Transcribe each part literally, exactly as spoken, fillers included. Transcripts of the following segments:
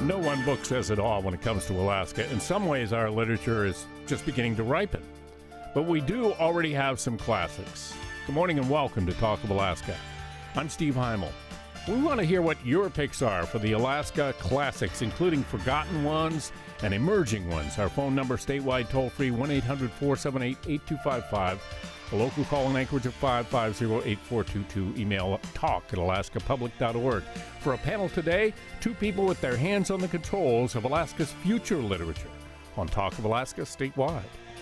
No one book says it all when it comes to Alaska. In some ways, our literature is just beginning to ripen. But we do already have some classics. Good morning and welcome to Talk of Alaska. I'm Steve Heimel. We want to hear what your picks are for the Alaska classics, including forgotten ones and emerging ones. Our phone number statewide toll-free, one eight hundred four seven eight eight two five five. A local call in Anchorage at five five zero eight four two two. Email talk at alaska public dot org. For a panel today, two people with their hands on the controls of Alaska's future literature on Talk of Alaska statewide.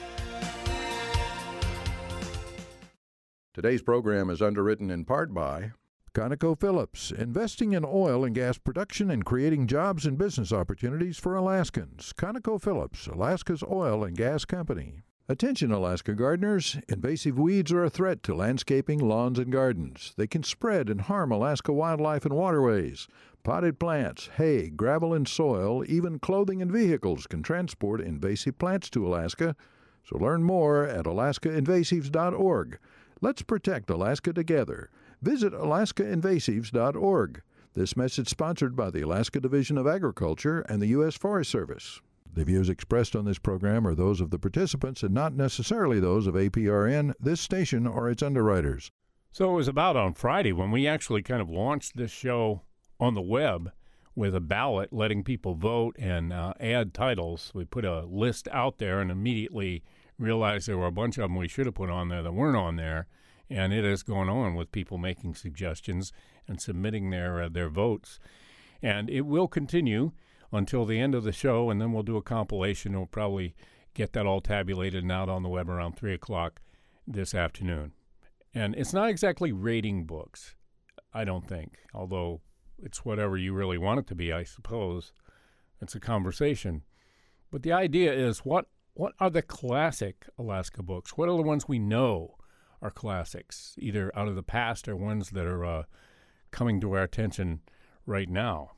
Today's program is underwritten in part by ConocoPhillips, investing in oil and gas production and creating jobs and business opportunities for Alaskans. ConocoPhillips, Alaska's oil and gas company. Attention, Alaska gardeners. Invasive weeds are a threat to landscaping, lawns, and gardens. They can spread and harm Alaska wildlife and waterways. Potted plants, hay, gravel, and soil, even clothing and vehicles can transport invasive plants to Alaska. So learn more at alaska invasives dot org. Let's protect Alaska together. Visit alaska invasives dot org. This message sponsored by the Alaska Division of Agriculture and the U S Forest Service. The views expressed on this program are those of the participants and not necessarily those of A P R N, this station, or its underwriters. So it was about on Friday when we actually kind of launched this show on the web with a ballot letting people vote and uh, add titles. We put a list out there and immediately realized there were a bunch of them we should have put on there that weren't on there. And it is going on with people making suggestions and submitting their uh, their votes. And it will continue until the end of the show, and then we'll do a compilation. We'll probably get that all tabulated and out on the web around three o'clock this afternoon. And it's not exactly rating books, I don't think, although it's whatever you really want it to be, I suppose. It's a conversation. But the idea is, what what are the classic Alaska books? What are the ones we know are classics, either out of the past or ones that are uh, coming to our attention right now?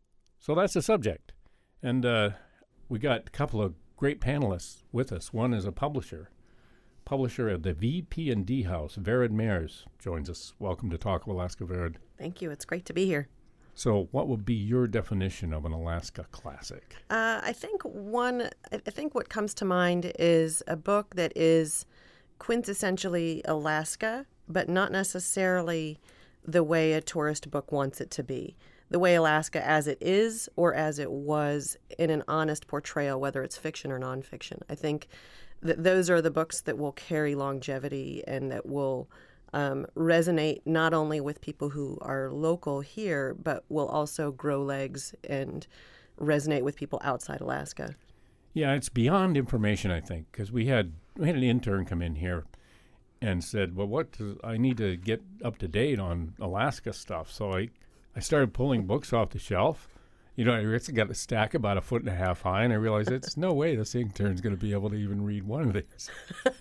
So that's the subject. And uh, we got a couple of great panelists with us. One is a publisher, publisher of the V P and D House. Vered Mares joins us. Welcome to Talk of Alaska, Vered. Thank you. It's great to be here. So what would be your definition of an Alaska classic? Uh, I think one, I think what comes to mind is a book that is quintessentially Alaska, but not necessarily the way a tourist book wants it to be. The way Alaska as it is or as it was in an honest portrayal, whether it's fiction or nonfiction. I think that those are the books that will carry longevity and that will um, resonate not only with people who are local here, but will also grow legs and resonate with people outside Alaska. Yeah, it's beyond information, I think, because we had we had an intern come in here and said, well, what does, I need to get up to date on Alaska stuff. So I, I started pulling books off the shelf. You know, I got a stack about a foot and a half high, and I realized it's no way this intern's going to be able to even read one of these.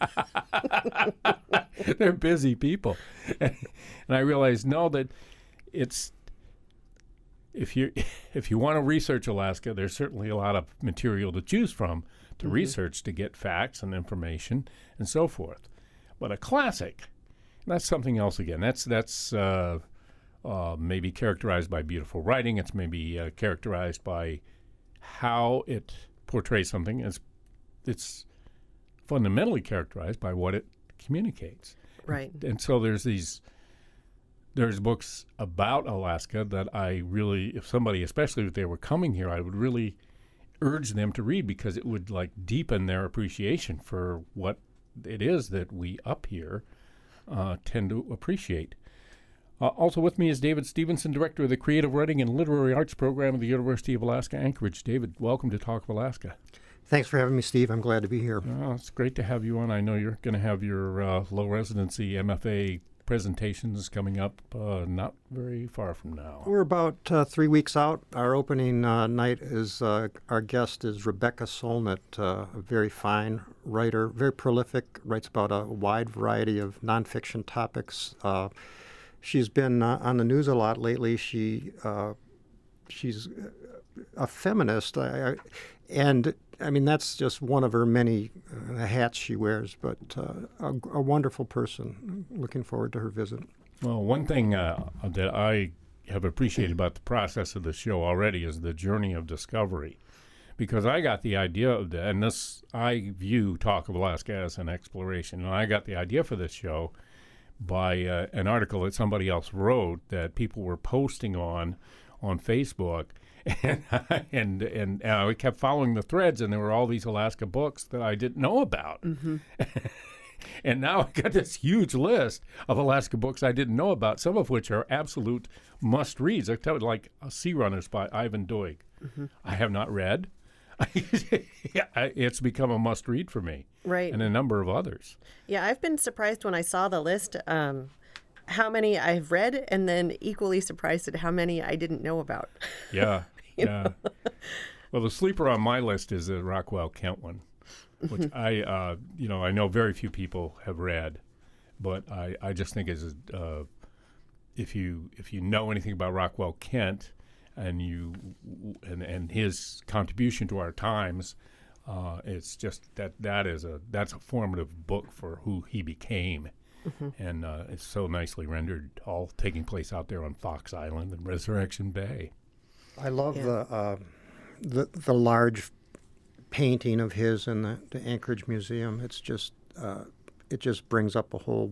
They're busy people. And, and I realized, no, that it's, if you if you want to research Alaska, there's certainly a lot of material to choose from to mm-hmm. research to get facts and information and so forth. But a classic, that's something else again. That's that's uh, uh, maybe characterized by beautiful writing. It's maybe uh, characterized by how it portrays something. It's, it's fundamentally characterized by what it communicates. Right. And, and so there's these... There's books about Alaska that I really, if somebody, especially if they were coming here, I would really urge them to read because it would like deepen their appreciation for what it is that we up here uh, tend to appreciate. Uh, also with me is David Stevenson, Director of the Creative Writing and Literary Arts Program at the University of Alaska Anchorage. David, welcome to Talk of Alaska. Thanks for having me, Steve. I'm glad to be here. Oh, it's great to have you on. I know you're going to have your uh, low residency M F A presentations coming up uh, not very far from now. We're about uh, three weeks out. Our opening uh, night is, uh, our guest is Rebecca Solnit, uh, a very fine writer, very prolific, writes about a wide variety of nonfiction topics. Uh, she's been uh, on the news a lot lately. She uh, She's a feminist, I, I, and I mean, that's just one of her many uh, hats she wears, but uh, a, a wonderful person. Looking forward to her visit. Well, one thing uh, that I have appreciated about the process of the show already is the journey of discovery. Because I got the idea of that, and this, I view Talk of Alaska as an exploration, and I got the idea for this show by uh, an article that somebody else wrote that people were posting on on Facebook, and and and uh, we kept following the threads, and there were all these Alaska books that I didn't know about. Mm-hmm. And now I got this huge list of Alaska books I didn't know about, some of which are absolute must-reads. I tell you, like uh, Sea Runners by Ivan Doig. Mm-hmm. I have not read. It's become a must-read for me. Right. And a number of others. Yeah, I've been surprised when I saw the list um, how many I've read, and then equally surprised at how many I didn't know about. Yeah, yeah. Well, the sleeper on my list is the Rockwell Kent one, which I, uh, you know, I know very few people have read, but I, I just think is uh, if you if you know anything about Rockwell Kent and you and and his contribution to our times, uh, it's just that that is a that's a formative book for who he became, mm-hmm. and uh, it's so nicely rendered, all taking place out there on Fox Island and Resurrection Bay. I love Yeah. the, uh, the the large painting of his in the, the Anchorage Museum. It's just uh, it just brings up a whole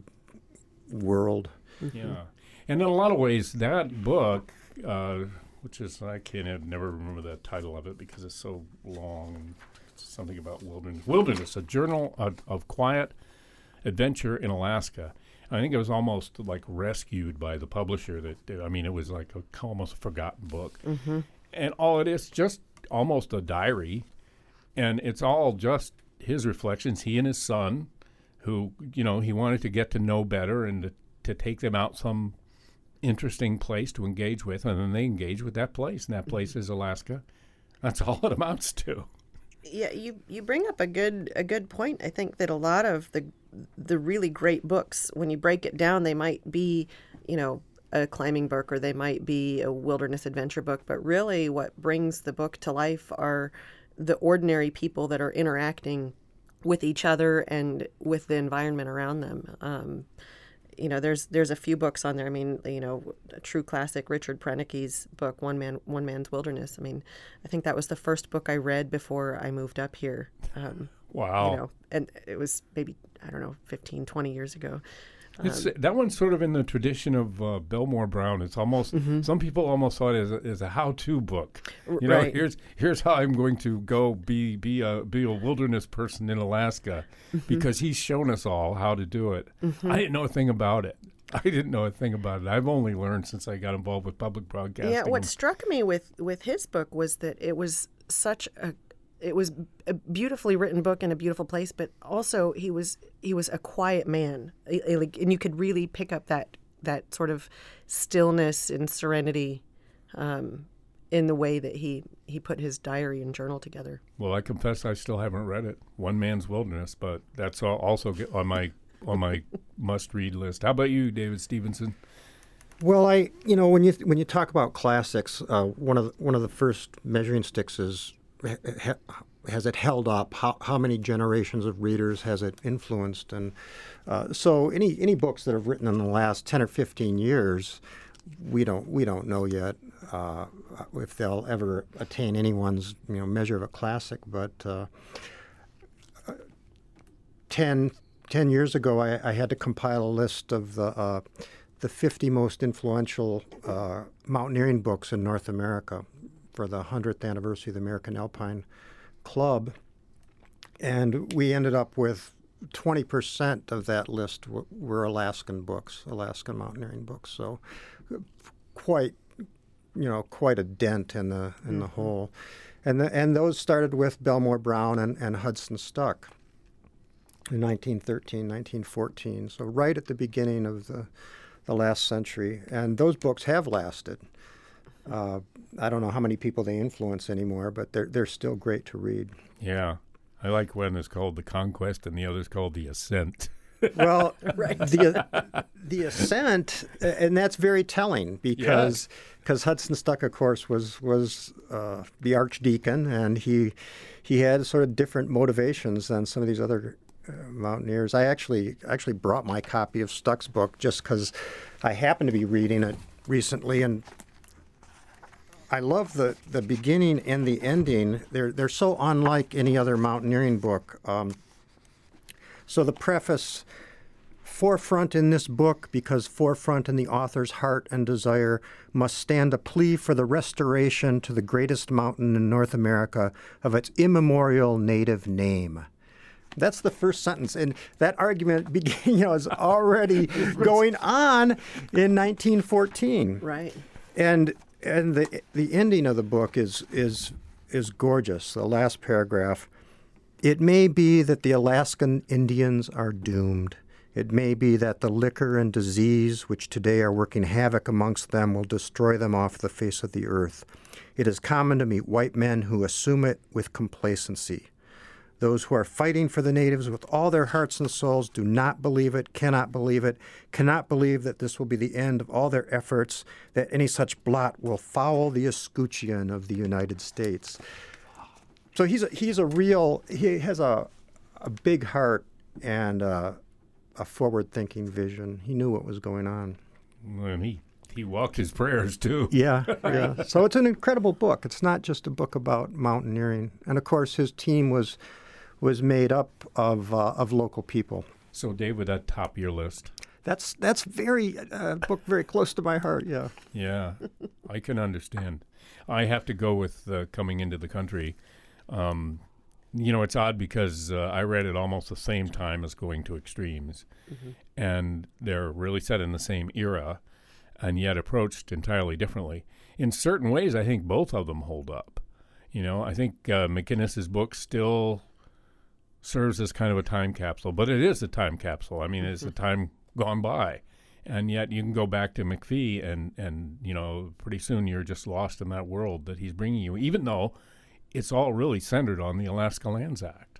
world. Mm-hmm. Yeah, and in a lot of ways, that book, uh, which is I can't I never remember the title of it because it's so long. It's something about wilderness. Wilderness, a journal of, of quiet adventure in Alaska. I think it was almost like rescued by the publisher. That I mean, it was like a, almost a forgotten book, mm-hmm. and all it is just almost a diary, and it's all just his reflections. He and his son, who you know, he wanted to get to know better and to, to take them out some interesting place to engage with, and then they engage with that place, and that place mm-hmm. is Alaska. That's all it amounts to. Yeah, you, you bring up a good a good point. I think that a lot of the the really great books, when you break it down, they might be, you know, a climbing book or they might be a wilderness adventure book, but really what brings the book to life are the ordinary people that are interacting with each other and with the environment around them. Um, you know, there's there's a few books on there. I mean, you know, a true classic, Richard Prenicke's book, One Man One Man's Wilderness. I mean, I think that was the first book I read before I moved up here. Um, wow. You know, and it was maybe, I don't know, fifteen, twenty years ago. It's, that one's sort of in the tradition of uh, Belmore Brown. It's almost mm-hmm. some people almost saw it as a, as a how-to book. You know, right. here's here's how I'm going to go be be a be a wilderness person in Alaska, mm-hmm. because he's shown us all how to do it. Mm-hmm. I didn't know a thing about it. I didn't know a thing about it. I've only learned since I got involved with public broadcasting. Yeah, what struck me with with his book was that it was such a it was a beautifully written book in a beautiful place, but also he was he was a quiet man, and you could really pick up that that sort of stillness and serenity um, in the way that he, he put his diary and journal together. Well, I confess I still haven't read it, One Man's Wilderness, but that's all also on my on my must-read list. How about you, David Stevenson? Well, I you know when you when you talk about classics, uh, one of the, one of the first measuring sticks is ha, has it held up? How how many generations of readers has it influenced? And uh, so any any books that have written in the last ten or fifteen years, we don't we don't know yet uh, if they'll ever attain anyone's you know measure of a classic. But uh, ten, ten years ago, I, I had to compile a list of the uh, the fifty most influential uh, mountaineering books in North America for the hundredth anniversary of the American Alpine Club, and we ended up with twenty percent of that list w- were Alaskan books, Alaskan mountaineering books. So, quite, you know, quite a dent in the in mm-hmm. the whole, and the, and those started with Belmore Brown and, and Hudson Stuck in nineteen thirteen, nineteen fourteen. So right at the beginning of the the last century, and those books have lasted. Uh, I don't know how many people they influence anymore, but they're they're still great to read. Yeah, I like one that's called The Conquest and the other's called The Ascent. Well, right. the the Ascent, and that's very telling because because yes. Hudson Stuck, of course, was was uh, the archdeacon, and he he had sort of different motivations than some of these other uh, mountaineers. I actually actually brought my copy of Stuck's book just because I happened to be reading it recently and I love the, the beginning and the ending. They're they're so unlike any other mountaineering book. Um, so the preface, forefront in this book, because forefront in the author's heart and desire, must stand a plea for the restoration to the greatest mountain in North America of its immemorial native name. That's the first sentence, and that argument began, you know, is already going on in nineteen fourteen. Right. And and the the ending of the book is is is gorgeous. The last paragraph. It may be that the Alaskan Indians are doomed. It may be that the liquor and disease which today are working havoc amongst them will destroy them off the face of the earth. It is common to meet white men who assume it with complacency. Those who are fighting for the natives with all their hearts and souls do not believe it, cannot believe it, cannot believe that this will be the end of all their efforts, that any such blot will foul the escutcheon of the United States. So he's a, he's a real, he has a, a big heart and uh, a forward-thinking vision. He knew what was going on. And he, he walked his prayers, too. Yeah, yeah. So it's an incredible book. It's not just a book about mountaineering. And, of course, his team was was made up of uh, of local people. So, Dave, would that top your list? That's that's very uh, book very close to my heart. Yeah. Yeah, I can understand. I have to go with uh, Coming Into the Country. Um, you know, it's odd because uh, I read it almost the same time as Going to Extremes, mm-hmm. and they're really set in the same era, and yet approached entirely differently. In certain ways, I think both of them hold up. You know, I think uh, McInnes's book still serves as kind of a time capsule, but it is a time capsule. I mean, it's a time gone by, and yet you can go back to McPhee, and and you know, pretty soon you're just lost in that world that he's bringing you, even though it's all really centered on the Alaska Lands Act.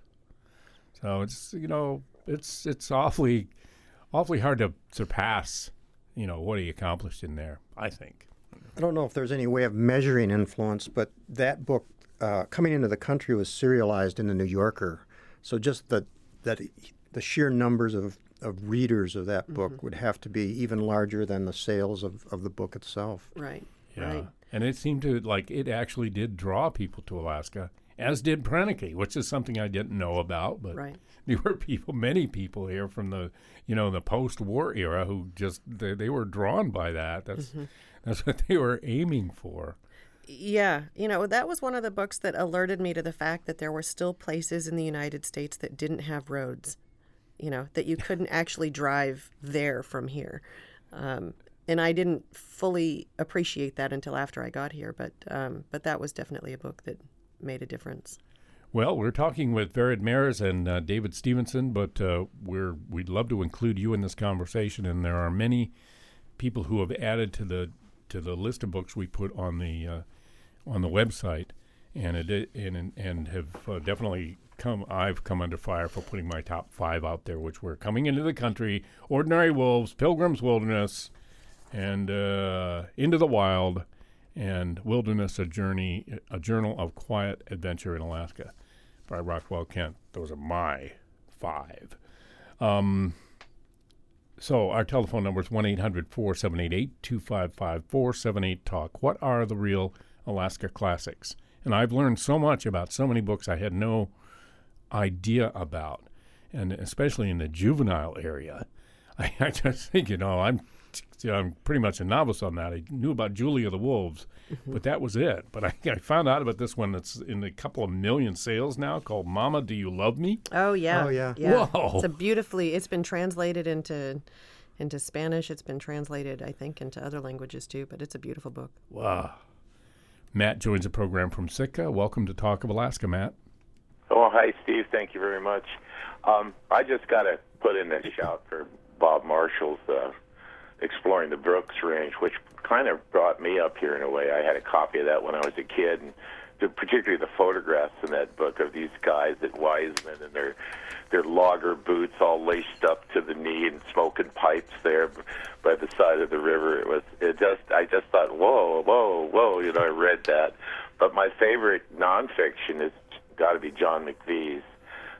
So it's, you know, it's it's awfully awfully hard to surpass, you know, what he accomplished in there, I think. I don't know if there's any way of measuring influence, but that book, uh, Coming Into the Country, was serialized in the New Yorker. So just the that the sheer numbers of, of readers of that book mm-hmm. would have to be even larger than the sales of, of the book itself. Right. Yeah. Right. And it seemed to, like, it actually did draw people to Alaska, as did Prenneke, which is something I didn't know about. But right. there were people, many people here from the, you know, the post-war era who just, they, they were drawn by that. That's mm-hmm. that's what they were aiming for. Yeah. You know, that was one of the books that alerted me to the fact that there were still places in the United States that didn't have roads, you know, that you couldn't actually drive there from here. Um, and I didn't fully appreciate that until after I got here. But um, but that was definitely a book that made a difference. Well, we're talking with Vered Mares and uh, David Stevenson, but uh, we're we'd love to include you in this conversation. And there are many people who have added to the to the list of books we put on the uh, on the website, and it and and have uh, definitely come. I've come under fire for putting my top five out there, which were Coming Into the Country, Ordinary Wolves, Pilgrim's Wilderness, and uh, Into the Wild, and Wilderness: A Journey, a Journal of Quiet Adventure in Alaska, by Rockwell Kent. Those are my five. Um, so our telephone number is one eight hundred four seven eight eight two five five four seven eight talk. What are the real Alaska classics? And I've learned so much about so many books I had no idea about, and especially in the juvenile area. I, I just think, you know, I'm you know, I'm pretty much a novice on that. I knew about Julia the Wolves, mm-hmm. but that was it. But I, I found out about this one that's in a couple of million sales now, called Mama, Do You Love Me? Oh, yeah. Oh, yeah. yeah. Whoa. It's a beautifully, it's been translated into into Spanish. It's been translated, I think, into other languages too, but it's a beautiful book. Wow. Matt joins the program from Sitka. Welcome to Talk of Alaska, Matt. Oh, hi, Steve. Thank you very much. Um, I just got to put in a shout for Bob Marshall's uh, Exploring the Brooks Range, which kind of brought me up here in a way. I had a copy of that when I was a kid, and the, particularly the photographs in that book of these guys at Wiseman and their their logger boots all laced up to the knee and smoking pipes there by the side of the river. It was it just I just thought, whoa, whoa, whoa. You know, I read that. But my favorite nonfiction has got to be John McVie's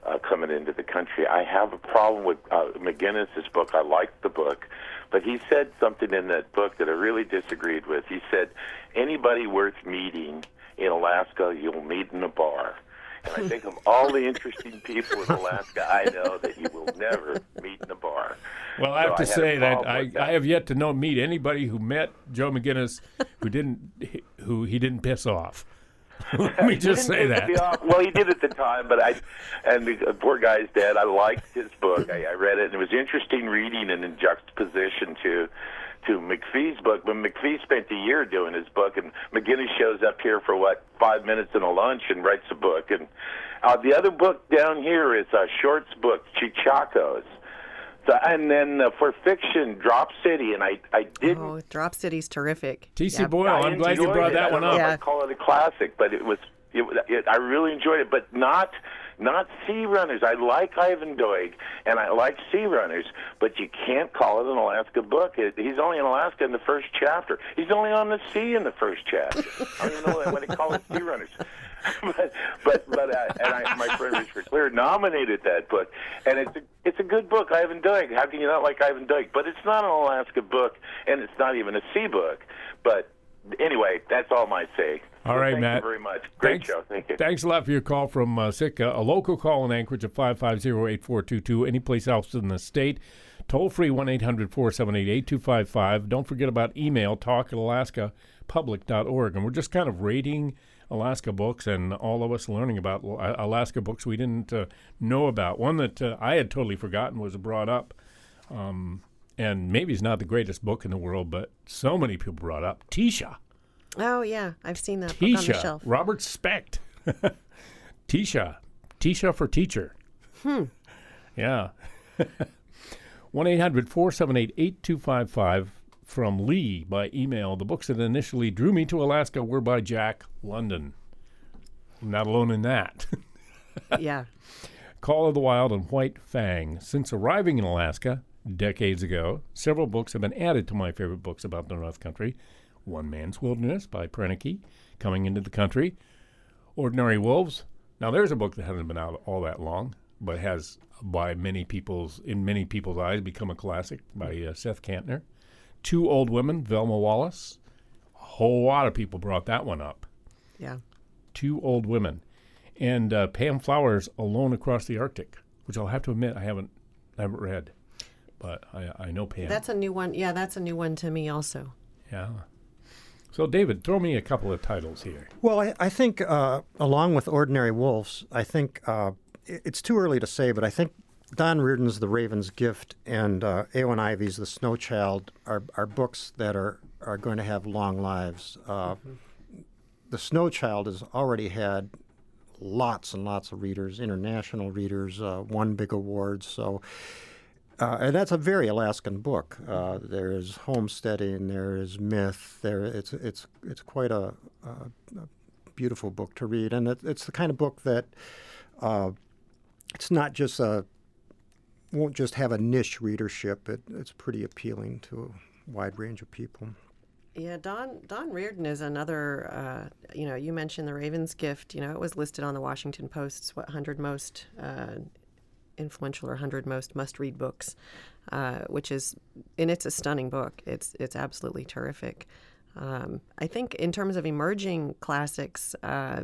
uh, coming into the country. I have a problem with uh, McGinnis's book. I liked the book, but he said something in that book that I really disagreed with. He said, anybody worth meeting in Alaska, you'll meet in a bar. And I think of all the interesting people in Alaska, I know that you will never meet in a bar. Well, I have So to I had a say that problem I, with that. I have yet to know meet anybody who met Joe McGinnis who didn't who he didn't piss off. Let me He just didn't say piss me that. off. Well, he did at the time, but I, and the poor guy's dead. I liked his book. I, I read it, and it was interesting reading and in juxtaposition to to McPhee's book. When McPhee spent a year doing his book, and McGinnis shows up here for, what, five minutes and a lunch and writes a book. And uh, the other book down here is uh, Short's book, Chichacos. So, and then uh, for fiction, Drop City, and I, I didn't... Oh, Drop City's terrific. T C Yeah. Boyle, I I'm glad you enjoyed brought it. that I one don't know up. if Yeah. I'd call it a classic, but it was. It, it, I really enjoyed it, but not not Sea Runners. I like Ivan Doig, and I like Sea Runners, but you can't call it an Alaska book. It, he's only in Alaska in the first chapter. He's only on the sea in the first chapter. I don't even know what they call it, Sea Runners. but but but uh, and I, my friend Richard Clear nominated that book, and it's a, it's a good book. Ivan Doig. How can you not like Ivan Doig? But it's not an Alaska book, and it's not even a sea book. But anyway, that's all my say. All So right, thank Matt. you very much. Great Thanks, show. Thank you. Thanks a lot for your call from uh, Sitka. A local call in Anchorage at five five zero, eight four two two. Anyplace else in the state, toll free one eight hundred, four seven eight, eight two five five. Don't forget about email, talk at alaska public dot org. And we're just kind of rating Alaska books, and all of us learning about Alaska books we didn't uh, know about. One that uh, I had totally forgotten was brought up, um, and maybe it's not the greatest book in the world, but so many people brought up Tisha. Oh, yeah. I've seen that book on the Tisha, shelf. Robert Specht. Tisha. Tisha for teacher. Hmm. Yeah. one eight hundred, four seven eight, eight two five five from Lee by email. The books that initially drew me to Alaska were by Jack London. I'm not alone in that. Yeah. Call of the Wild and White Fang. Since arriving in Alaska decades ago, several books have been added to my favorite books about the North Country. One Man's Wilderness by Prenneke, coming into the country. Ordinary Wolves. Now, there's a book that hasn't been out all that long, but has, by many people's, in many people's eyes, become a classic by uh, Seth Kantner. Two Old Women, Velma Wallace. A whole lot of people brought that one up. Yeah. Two Old Women. And uh, Pam Flowers' Alone Across the Arctic, which I'll have to admit I haven't, I haven't read, but I, I know Pam. That's a new one. Yeah, that's a new one to me also. Yeah. So, David, throw me a couple of titles here. Well, I, I think, uh, along with Ordinary Wolves, I think uh, it- it's too early to say, but I think Don Reardon's The Raven's Gift and uh, Eowyn Ivey's The Snow Child are, are books that are, are going to have long lives. Uh, Mm-hmm. The Snow Child has already had lots and lots of readers, international readers, uh, won big awards. So, uh, and that's a very Alaskan book. Uh, there is homesteading, there is myth. There, it's it's it's quite a, a, a beautiful book to read, and it, it's the kind of book that uh, it's not just a won't just have a niche readership. It, it's pretty appealing to a wide range of people. Yeah, Don Don Reardon is another. Uh, you know, you mentioned The Raven's Gift. You know, it was listed on the Washington Post's what one hundred most uh, influential or one hundred most must-read books, uh, which is, and it's a stunning book. It's it's absolutely terrific. Um, I think in terms of emerging classics, uh,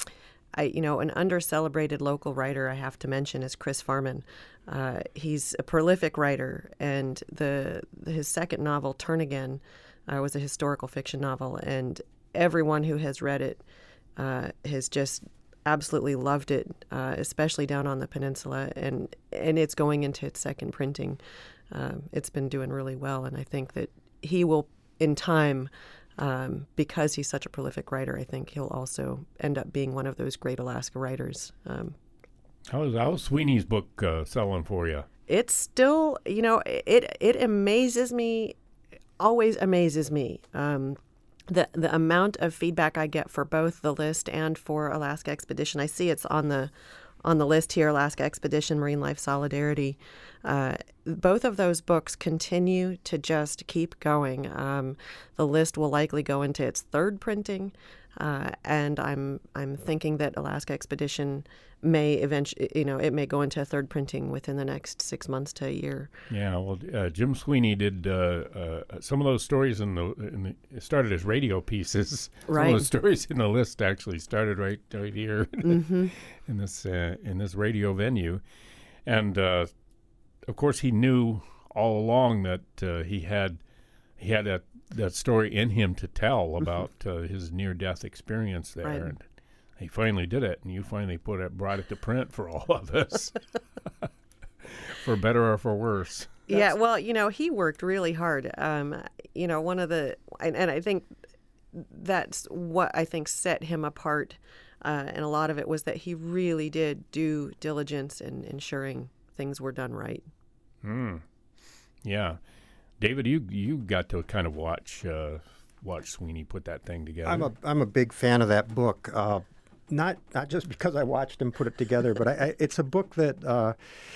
I you know an under-celebrated local writer I have to mention is Chris Farman. Uh, he's a prolific writer, and the his second novel, Turn Again, Uh, was a historical fiction novel, and everyone who has read it uh, has just absolutely loved it, uh, especially down on the peninsula, and and it's going into its second printing. Um, it's been doing really well, and I think that he will, in time, um, because he's such a prolific writer, I think he'll also end up being one of those great Alaska writers. Um, How's, how's Sweeney's book uh, selling for you? it's still, you know, it it amazes me. Always amazes me um, the the amount of feedback I get for both the list and for Alaska Expedition. I see it's on the on the list here: Alaska Expedition, Marine Life Solidarity. Uh, both of those books continue to just keep going. Um, the list will likely go into its third printing, uh, and I'm I'm thinking that Alaska Expedition may eventually, you know, it may go into a third printing within the next six months to a year. Yeah, well, uh, Jim Sweeney did uh, uh, some of those stories in the, in the it started as radio pieces. Right. Some of those stories in the list actually started right right here Mm-hmm. in this uh, in this radio venue, and uh, of course he knew all along that uh, he had he had that that story in him to tell about uh, his near death experience there. Right. And he finally did it, and you finally put it, brought it to print for all of us, for better or for worse. Yeah, well, you know, he worked really hard. Um, you know, one of the, and, and I think that's what I think set him apart, uh, and a lot of it was that he really did do diligence in ensuring things were done right. Mm. Yeah. David, you you got to kind of watch uh, watch Sweeney put that thing together. I'm a I'm a big fan of that book. Uh, not not just because I watched him put it together, but I, I, it's a book that uh,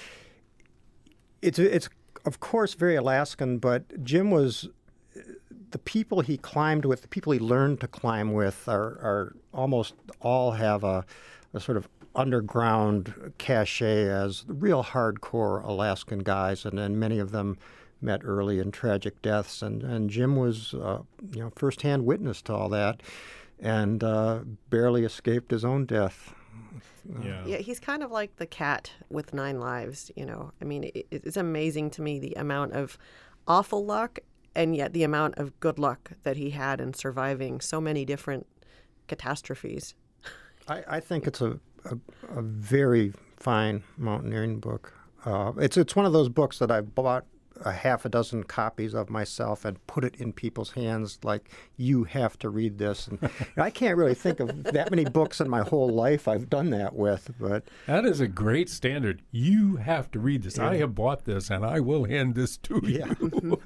it's it's of course very Alaskan. But Jim was the people he climbed with, the people he learned to climb with, are are almost all have a, a sort of underground cachet as real hardcore Alaskan guys, and then many of them met early in tragic deaths, and, and Jim was, uh, you know, firsthand witness to all that, and uh, barely escaped his own death. yeah. Yeah, he's kind of like the cat with nine lives, you know. I mean, it, it's amazing to me the amount of awful luck and yet the amount of good luck that he had in surviving so many different catastrophes. I, I think it's a, a, a very fine mountaineering book. Uh, it's it's one of those books that I've bought a half a dozen copies of myself and put it in people's hands like, you have to read this. And I can't really think of that many books in my whole life I've done that with. But That is a great standard. You have to read this. Yeah. I have bought this, and I will hand this to Yeah. you.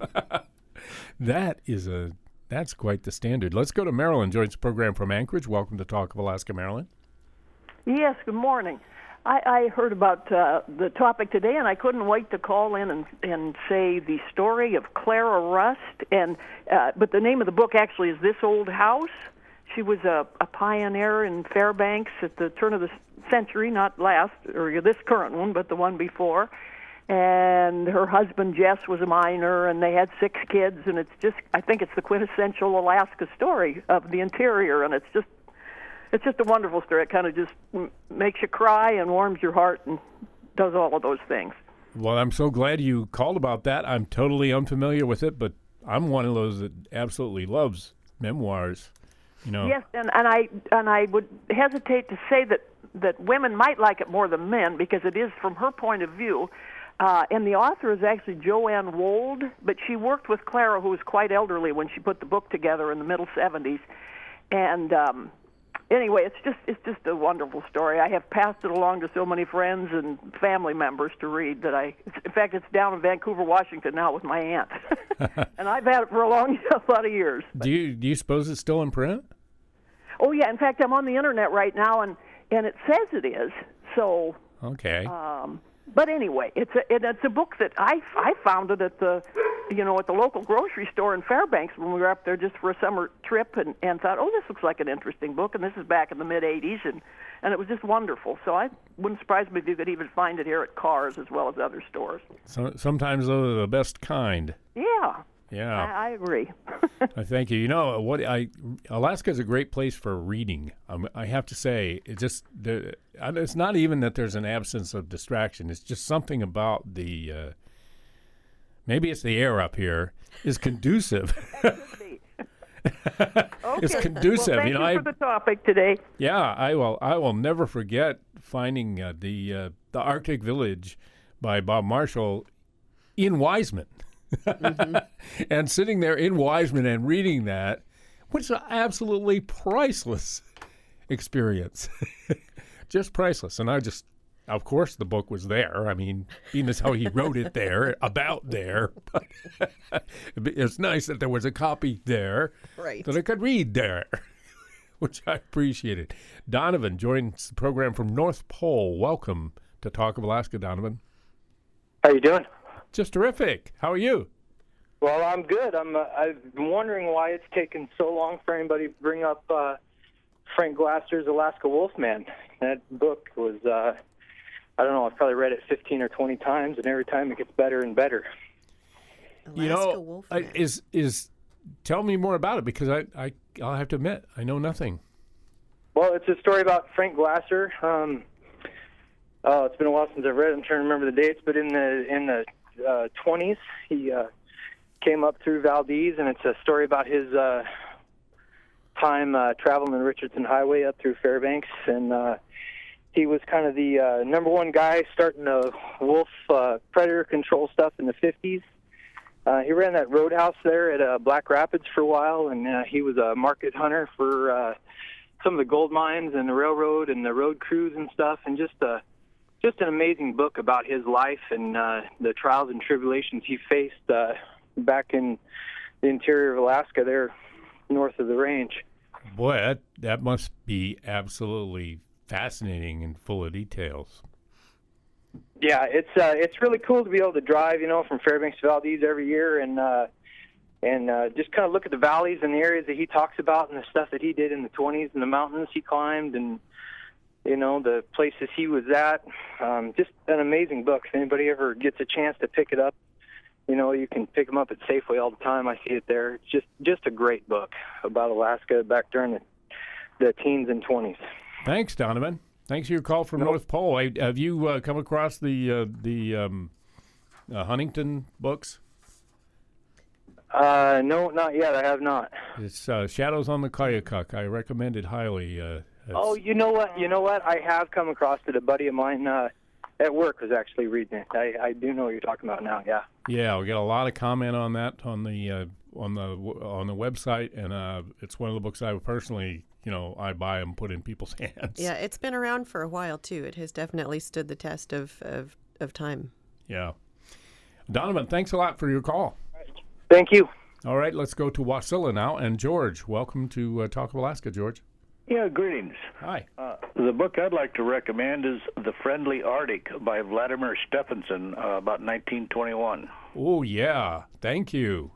That is a that's quite the standard. Let's go to Marilyn. Joins the program from Anchorage. Welcome to Talk of Alaska, Marilyn. Yes, good morning. I, I heard about uh, the topic today, and I couldn't wait to call in and, and say the story of Clara Rust. And uh, but the name of the book actually is This Old House. She was a, a pioneer in Fairbanks at the turn of the century, not last, or this current one, but the one before. And her husband, Jess, was a miner, and they had six kids. And it's just, I think it's the quintessential Alaska story of the interior, and it's just It's just a wonderful story. It kind of just m- makes you cry and warms your heart and does all of those things. Well, I'm so glad you called about that. I'm totally unfamiliar with it, but I'm one of those that absolutely loves memoirs. You know. Yes, and, and I and I would hesitate to say that, that women might like it more than men because it is from her point of view. Uh, and the author is actually Joanne Wold, but she worked with Clara, who was quite elderly when she put the book together in the middle seventies. And um, anyway, it's just it's just a wonderful story. I have passed it along to so many friends and family members to read that I. In fact, it's down in Vancouver, Washington now with my aunt, and I've had it for a long, a lot of years. Do you do you suppose it's still in print? Oh yeah, in fact, I'm on the internet right now, and and it says it is. So. Okay. Um, But anyway, it's a it, it's a book that I, I found it at the, you know, at the local grocery store in Fairbanks when we were up there just for a summer trip, and, and thought, oh, this looks like an interesting book, and this is back in the mid eighties, and, and it was just wonderful. So I wouldn't surprise me if you could even find it here at Carr's as well as other stores. So, sometimes those are the best kind. Yeah. Yeah. I, I agree. I thank you. You know what? I Alaska is a great place for reading. Um, I have to say, it just the, it's not even that there's an absence of distraction. It's just something about the uh, maybe it's the air up here is conducive. Okay. It's conducive. Well, thank you know, you I, for the topic today. yeah, I will. I will never forget finding uh, the uh, the Arctic Village by Bob Marshall in Wiseman. Mm-hmm. And sitting there in Wiseman and reading that, which is an absolutely priceless experience. Just priceless. And I just, of course, the book was there. I mean, being as how he wrote it there, about there. But it's nice that there was a copy there Right. that I could read there, which I appreciated. Donovan joins the program from North Pole. Welcome to Talk of Alaska, Donovan. How you doing? Just terrific. How are you? Well, I'm good. I'm. Uh, I've been wondering why it's taken so long for anybody to bring up uh, Frank Glasser's Alaska Wolfman. That book was, uh, I don't know, I've probably read it fifteen or twenty times, and every time it gets better and better. Alaska You know, Wolfman. I- is is tell me more about it, because I, I I'll have to admit I know nothing. Well, it's a story about Frank Glasser. Um, oh, it's been a while since I've read it. I'm trying to remember the dates, but in the in the uh, twenties, he uh, came up through Valdez, and it's a story about his uh, time uh, traveling the Richardson Highway up through Fairbanks, and uh, he was kind of the uh, number one guy starting the wolf uh, predator control stuff in the fifties. Uh, he ran that roadhouse there at uh, Black Rapids for a while, and uh, he was a market hunter for uh, some of the gold mines and the railroad and the road crews and stuff, and just a just an amazing book about his life and uh, the trials and tribulations he faced uh, back in the interior of Alaska, there north of the range. Boy, that that must be absolutely fascinating and full of details. Yeah, it's uh, it's really cool to be able to drive, you know, from Fairbanks to Valdez every year, and uh, and uh, just kind of look at the valleys and the areas that he talks about and the stuff that he did in the twenties and the mountains he climbed and, you know, the places he was at. Um, just an amazing book. If anybody ever gets a chance to pick it up, you know, you can pick them up at Safeway all the time. I see it there. It's just, just a great book about Alaska back during the, the teens and twenties. Thanks, Donovan. Thanks for your call from Nope. North Pole. I, have you uh, come across the uh, the um, uh, Huntington books? Uh, no, not yet. I have not. It's uh, Shadows on the Koyukuk. I recommend it highly. Uh, it's- Oh, you know what? You know what? I have come across it. A buddy of mine uh, at work was actually reading it. I, I do know what you're talking about now. Yeah. Yeah, we get a lot of comment on that on the uh, on the on the website, and uh, it's one of the books I personally, you know, I buy and put in people's hands. Yeah, it's been around for a while, too. It has definitely stood the test of, of, of time. Yeah. Donovan, thanks a lot for your call. Thank you. All right, let's go to Wasilla now. And George, welcome to uh, Talk of Alaska, George. Yeah, greetings. Hi. Uh, the book I'd like to recommend is The Friendly Arctic by Vladimir Stephenson, uh, about nineteen twenty-one. Oh, yeah. Thank you.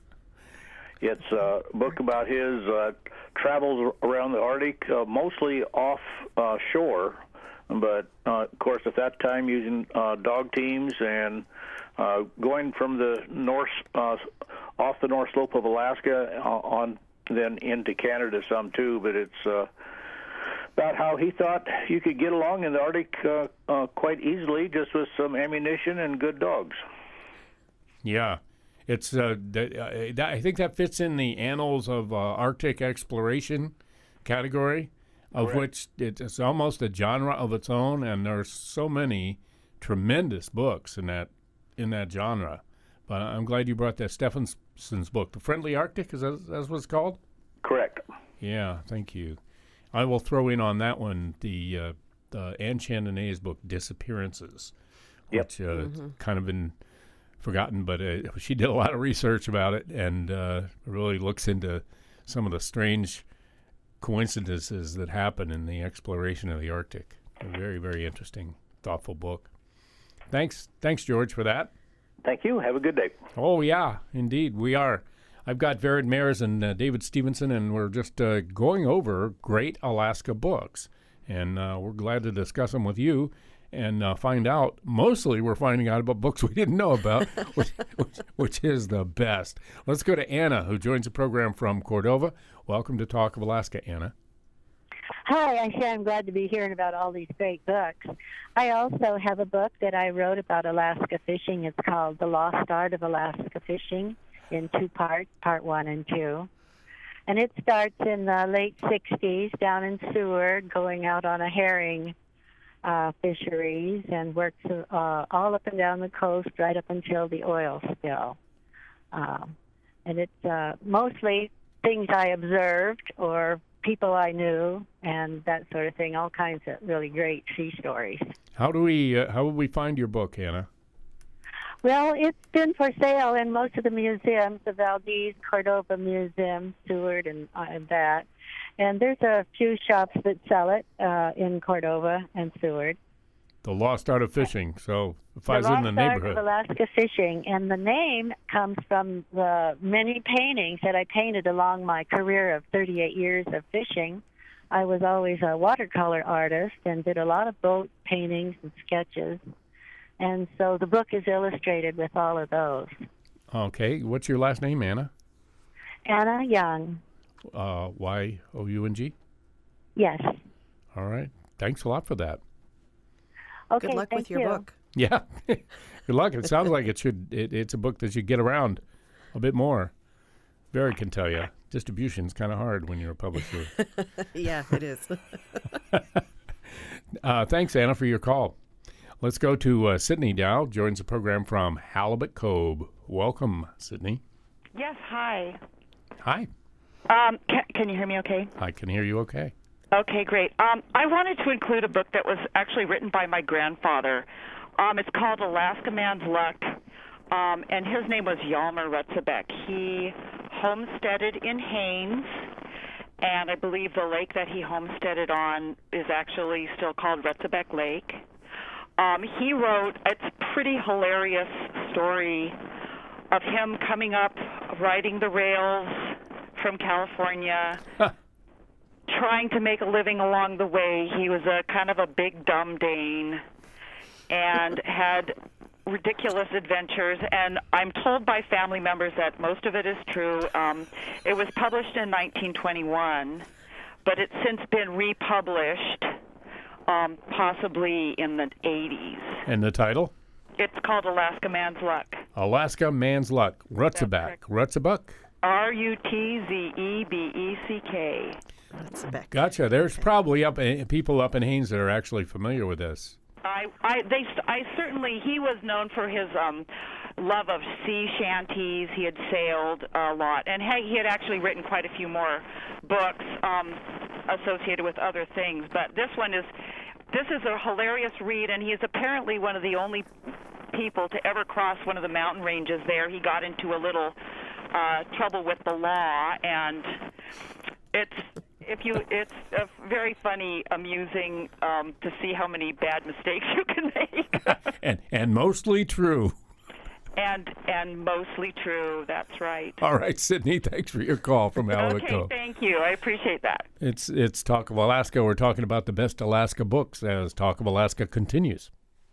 It's a book about his uh, travels around the Arctic, uh, mostly off uh, shore, but uh, of course at that time using uh, dog teams and uh, going from the north, uh, off the north slope of Alaska uh, on then into Canada some too, but it's uh, about how he thought you could get along in the Arctic uh, uh, quite easily just with some ammunition and good dogs. Yeah. It's uh, that, uh, that, I think that fits in the annals of uh, Arctic exploration category, of Correct. which it's almost a genre of its own, and there's so many tremendous books in that in that genre. But I'm glad you brought that Stephenson's book, The Friendly Arctic. Is that that's what it's called? Correct. Yeah, thank you. I will throw in on that one the uh, the Anne Chandonet's book, Disappearances, Yep. which uh, kind of been forgotten, but uh, she did a lot of research about it and uh, really looks into some of the strange coincidences that happen in the exploration of the Arctic. A very, very interesting, thoughtful book. Thanks, thanks, George, for that. Thank you. Have a good day. Oh, yeah, indeed, we are. I've got Vered Mayers and uh, David Stevenson, and we're just uh, going over great Alaska books, and uh, we're glad to discuss them with you and uh, find out. Mostly we're finding out about books we didn't know about, which, which, which is the best. Let's go to Anna, who joins the program from Cordova. Welcome to Talk of Alaska, Anna. Hi, I say I'm glad to be hearing about all these great books. I also have a book that I wrote about Alaska fishing. It's called The Lost Art of Alaska Fishing in two parts, part one and two. And it starts in the late sixties down in Seward, going out on a herring uh, fisheries, and works uh, all up and down the coast right up until the oil spill. Um, and it's uh, mostly things I observed or people I knew and that sort of thing, all kinds of really great sea stories. How do we, uh, how will we find your book, Anna? Well, it's been for sale in most of the museums, the Valdez, Cordova Museum, Seward, and, uh, and that. And there's a few shops that sell it uh, in Cordova and Seward. The Lost Art of Fishing. So if I was the in the Lost Art neighborhood. of Alaska Fishing, and the name comes from the many paintings that I painted along my career of thirty-eight years of fishing I was always a watercolor artist and did a lot of boat paintings and sketches. And so the book is illustrated with all of those. Okay. What's your last name, Anna? Anna Young. Uh, Y O U N G? Yes. All right. Thanks a lot for that. Okay, Good luck thank with your you. book. Yeah. Good luck. It sounds like it should. It, it's a book that should get around a bit more. Barry can tell you. Distribution's kind of hard when you're a publisher. Yeah, it is. uh, thanks, Anna, for your call. Let's go to uh, Sydney Dow, joins the program from Halibut Cove. Welcome, Sydney. Yes, hi. Hi. Um, can, can you hear me okay? I can hear you okay. Okay, great. Um, I wanted to include a book that was actually written by my grandfather. Um, it's called Alaska Man's Luck, um, and his name was Hjalmar Rutzebeck. He homesteaded in Haines, and I believe the lake that he homesteaded on is actually still called Rutzebeck Lake. Um, he wrote, it's a pretty hilarious story of him coming up, riding the rails from California, Huh. trying to make a living along the way. He was a kind of a big dumb Dane and had ridiculous adventures, and I'm told by family members that most of it is true. Um, it was published in nineteen twenty-one, but it's since been republished, um, possibly in the eighties. And the title? It's called Alaska Man's Luck. Alaska Man's Luck. Rutzebeck. Rutzebeck? R U T Z E B E C K. Rutzebeck. Gotcha. There's probably up uh, people up in Haines that are actually familiar with this. I, I, they, I certainly, he was known for his um, love of sea shanties. He had sailed a lot, and he, he had actually written quite a few more books um, associated with other things. But this one is, this is a hilarious read, and he is apparently one of the only people to ever cross one of the mountain ranges there. He got into a little uh, trouble with the law, and it's. If you, it's a very funny, amusing um, to see how many bad mistakes you can make. and and mostly true. And and mostly true. That's right. All right, Sydney. Thanks for your call from Halibut Okay, Cove. thank you. I appreciate that. It's it's Talk of Alaska. We're talking about the best Alaska books as Talk of Alaska continues.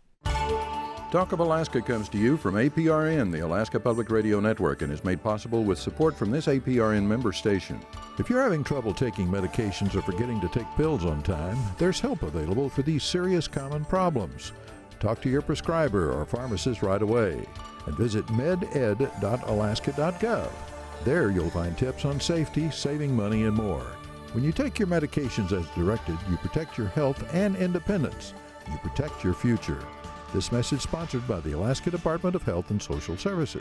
Talk of Alaska comes to you from A P R N, the Alaska Public Radio Network, and is made possible with support from this A P R N member station. If you're having trouble taking medications or forgetting to take pills on time, there's help available for these serious common problems. Talk to your prescriber or pharmacist right away and visit med ed dot alaska dot gov. There you'll find tips on safety, saving money, and more. When you take your medications as directed, you protect your health and independence. You protect your future. This message sponsored by the Alaska Department of Health and Social Services.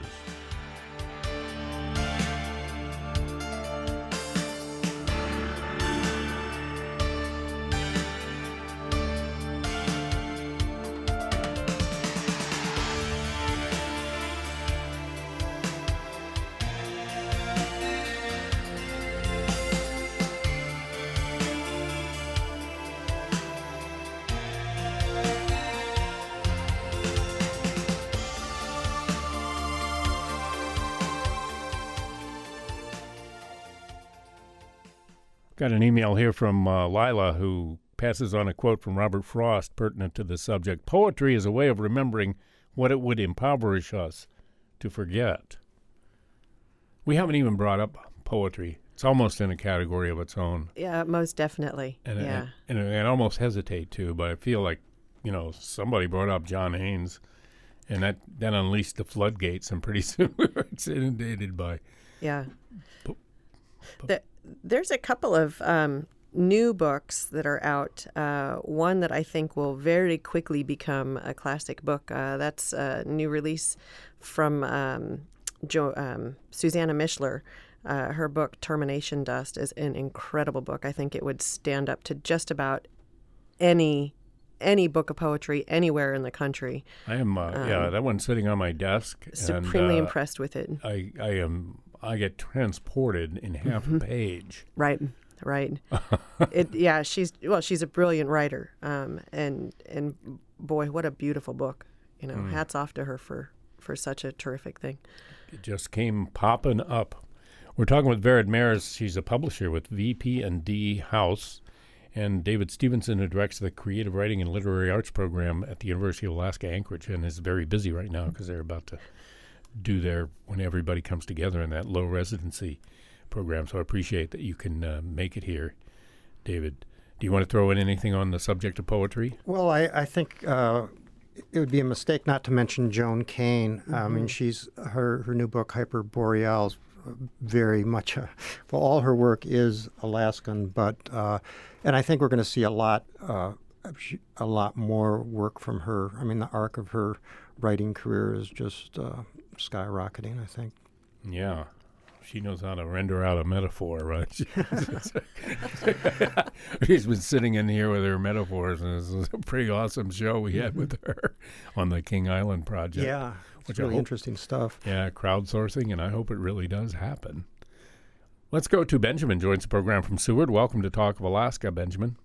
Got an email here from uh, Lila, who passes on a quote from Robert Frost pertinent to the subject. Poetry is a way of remembering what it would impoverish us to forget. We haven't even brought up poetry. It's almost in a category of its own. Yeah, most definitely. And, yeah. and, and, and I almost hesitate to, but I feel like, you know, somebody brought up John Haynes, and that, that unleashed the floodgates, and pretty soon we were inundated by... Yeah. Po- po- the, There's a couple of um, new books that are out. Uh, one that I think will very quickly become a classic book. Uh, that's a new release from um, jo- um, Susanna Mishler. Uh, her book, Termination Dust, is an incredible book. I think it would stand up to just about any any book of poetry anywhere in the country. I am, uh, um, yeah, that one's sitting on my desk. Supremely and, uh, impressed with it. I, I am... I get transported in half mm-hmm. a page. Right, right. it, yeah, she's well, she's a brilliant writer, um, and and boy, what a beautiful book. You know, mm. hats off to her for, for such a terrific thing. It just came popping up. We're talking with Vered Mares. She's a publisher with V P and D House, and David Stevenson, who directs the Creative Writing and Literary Arts program at the University of Alaska Anchorage, and is very busy right now because they're about to do their, when everybody comes together in that low residency program. So I appreciate that you can uh, make it here, David. Do you want to throw in anything on the subject of poetry? Well, I, I think uh, it would be a mistake not to mention Joan Kane. Mm-hmm. I mean, she's her her new book, Hyperboreal, is very much a, well, all her work is Alaskan, but uh, and I think we're going to see a lot uh, a lot more work from her. I mean, the arc of her writing career is just uh, skyrocketing, I think. Yeah. She knows how to render out a metaphor, right? She's been sitting in here with her metaphors, and this is a pretty awesome show we had with her on the King Island project. Yeah, it's which really hope, interesting stuff. Yeah, crowdsourcing, and I hope it really does happen. Let's go to Benjamin, joins the program from Seward. Welcome to Talk of Alaska, Benjamin.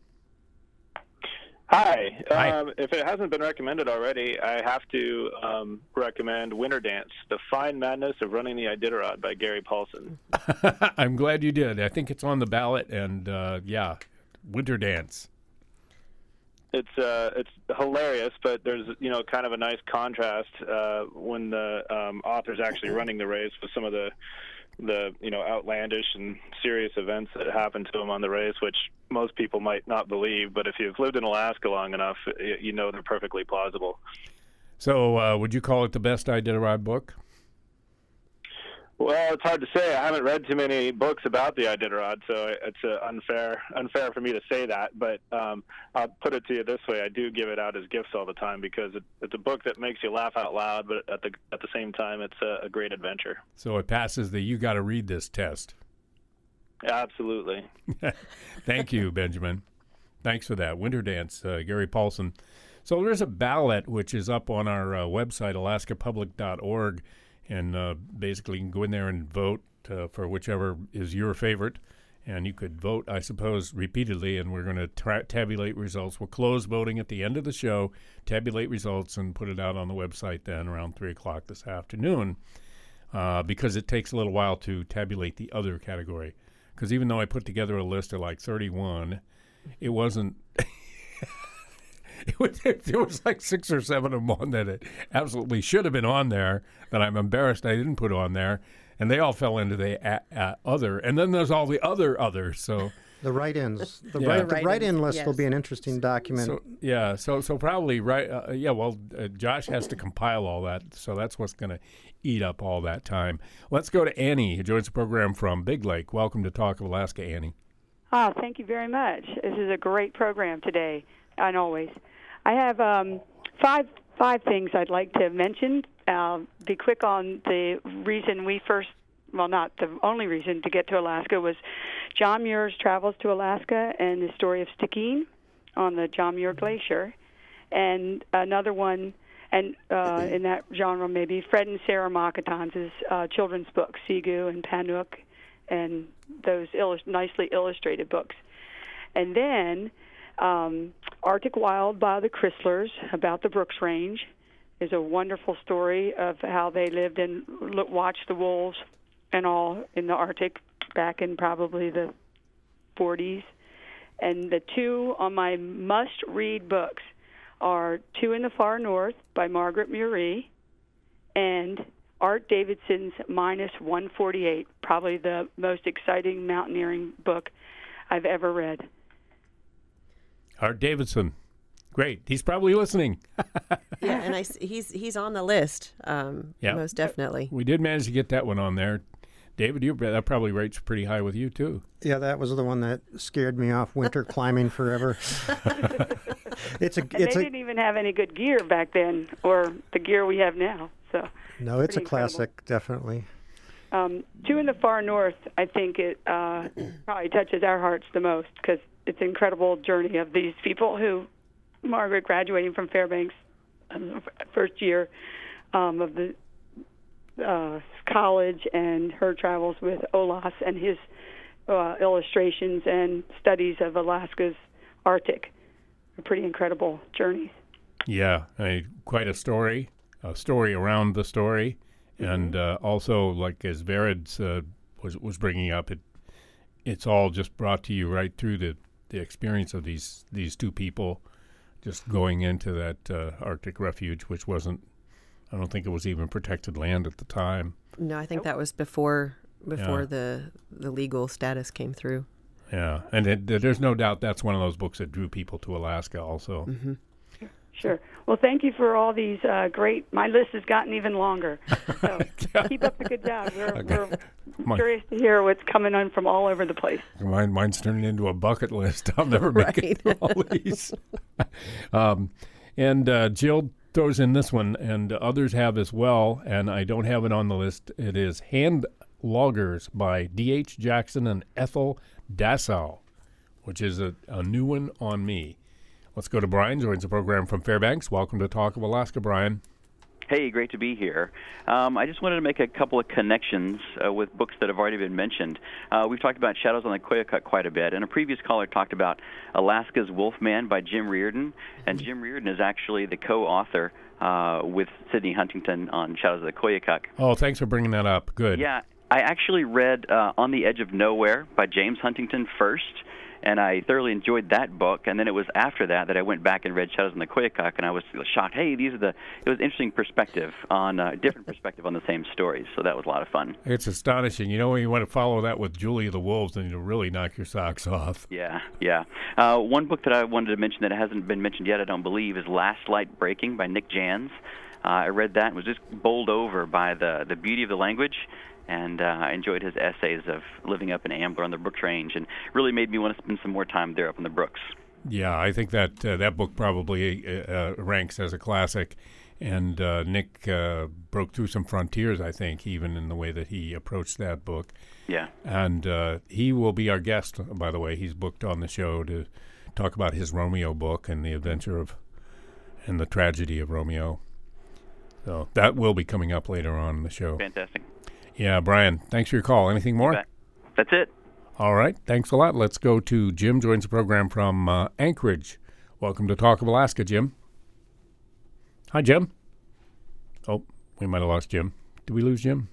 Hi. Hi. Um, if it hasn't been recommended already, I have to um, recommend Winter Dance, The Fine Madness of Running the Iditarod by Gary Paulson. I'm glad you did. I think it's on the ballot, and uh, yeah, Winter Dance. It's uh, it's hilarious, but there's you know kind of a nice contrast uh, when the um, author's actually running the race with some of the the you know outlandish and serious events that happened to him on the race, which most people might not believe, but if you've lived in Alaska long enough, you know they're perfectly plausible. So uh, would you call it the best Iditarod book? Well, it's hard to say. I haven't read too many books about the Iditarod, so it's uh, unfair unfair for me to say that. But um, I'll put it to you this way: I do give it out as gifts all the time because it, it's a book that makes you laugh out loud, but at the at the same time, it's a, a great adventure. So it passes the "you got to read this" test. Absolutely. Thank you, Benjamin. Thanks for that. Winter Dance, uh, Gary Paulson. So there's a ballot which is up on our uh, website, alaska public dot org. And uh, basically, you can go in there and vote uh, for whichever is your favorite. And you could vote, I suppose, repeatedly, and we're going to tra- tabulate results. We'll close voting at the end of the show, tabulate results, and put it out on the website then around three o'clock this afternoon, uh, because it takes a little while to tabulate the other category. Because even though I put together a list of like thirty-one, it wasn't... It was, there was like six or seven of them on that it absolutely should have been on there that I'm embarrassed I didn't put on there, and they all fell into the a, a other. And then there's all the other others. So the write-ins, the, yeah. write, the write-in, write-in list yes. will be an interesting document. So, yeah, so so probably right. Uh, yeah, well, uh, Josh has to compile all that, so that's what's going to eat up all that time. Let's go to Annie, who joins the program from Big Lake. Welcome to Talk of Alaska, Annie. Oh, thank you very much. This is a great program today, and always. I have um, five five things I'd like to mention. Uh, be quick on the reason we first, well, not the only reason to get to Alaska was John Muir's travels to Alaska and the story of Stikine on the John Muir Glacier. And another one, and uh, in that genre maybe, Fred and Sarah Makatans' uh, children's books, Sigu and Panook, and those illust- nicely illustrated books. And then... Um, Arctic Wild by the Chryslers about the Brooks Range is a wonderful story of how they lived and look, watched the wolves and all in the Arctic back in probably the forties. And the two on my must-read books are Two in the Far North by Margaret Murray and Art Davidson's Minus one forty-eight, probably the most exciting mountaineering book I've ever read. Art Davidson. Great. He's probably listening. Yeah, and I, he's he's on the list, um, yeah. most definitely. We did manage to get that one on there. David, you that probably rates pretty high with you, too. Yeah, that was the one that scared me off, winter climbing forever. it's a, and it's they a, didn't even have any good gear back then, or the gear we have now. So No, it's a incredible. classic, definitely. Um, Two in the Far North, I think it uh, probably touches our hearts the most because it's an incredible journey of these people who, Margaret graduating from Fairbanks, um, first year um, of the uh, college, and her travels with Olas and his uh, illustrations and studies of Alaska's Arctic. A pretty incredible journeys. Yeah, I, quite a story, a story around the story. And uh, also, like as Vered uh, was was bringing up, it it's all just brought to you right through the the experience of these these two people just going into that uh, Arctic refuge, which wasn't, I don't think it was even protected land at the time. No, I think that was before before Yeah. the the legal status came through. Yeah, and it, there's no doubt that's one of those books that drew people to Alaska also. Mm-hmm. Sure. Well, thank you for all these uh, great. My list has gotten even longer. So keep up the good job. We're, Okay. we're My- curious to hear what's coming on from all over the place. Mine, mine's turning into a bucket list. I'll never make it through all these. um, and uh, Jill throws in this one, and others have as well, and I don't have it on the list. It is Hand Loggers by D H Jackson and Ethel Dassau, which is a, a new one on me. Let's go to Brian, joins the program from Fairbanks. Welcome to Talk of Alaska, Brian. Hey, great to be here. Um, I just wanted to make a couple of connections uh, with books that have already been mentioned. Uh, we've talked about Shadows on the Koyukuk quite a bit, and a previous caller talked about Alaska's Wolfman by Jim Reardon, and Jim Reardon is actually the co-author uh, with Sidney Huntington on Shadows of the Koyukuk. Oh, thanks for bringing that up. Good. Yeah, I actually read uh, On the Edge of Nowhere by James Huntington first, and I thoroughly enjoyed that book. And then it was after that that I went back and read Shadows on the Koyukuk, and I was shocked. Hey, these are the. It was interesting perspective on a different perspective on the same stories. So that was a lot of fun. It's astonishing. You know, when you want to follow that with Julie of the Wolves, then you'll really knock your socks off. Yeah, yeah. Uh, one book that I wanted to mention that hasn't been mentioned yet, I don't believe, is Last Light Breaking by Nick Jans. Uh, I read that and was just bowled over by the the beauty of the language. And uh, I enjoyed his essays of living up in Ambler on the Brooks Range, and really made me want to spend some more time there up in the Brooks. Yeah, I think that uh, that book probably uh, ranks as a classic. And uh, Nick uh, broke through some frontiers, I think, even in the way that he approached that book. Yeah. And uh, he will be our guest, by the way. He's booked on the show to talk about his Romeo book and the adventure of and the tragedy of Romeo. So that will be coming up later on in the show. Fantastic. Yeah, Brian, thanks for your call. Anything more? That's it. All right. Thanks a lot. Let's go to Jim, joins the program from uh, Anchorage. Welcome to Talk of Alaska, Jim. Hi, Jim. Oh, we might have lost Jim. Did we lose Jim?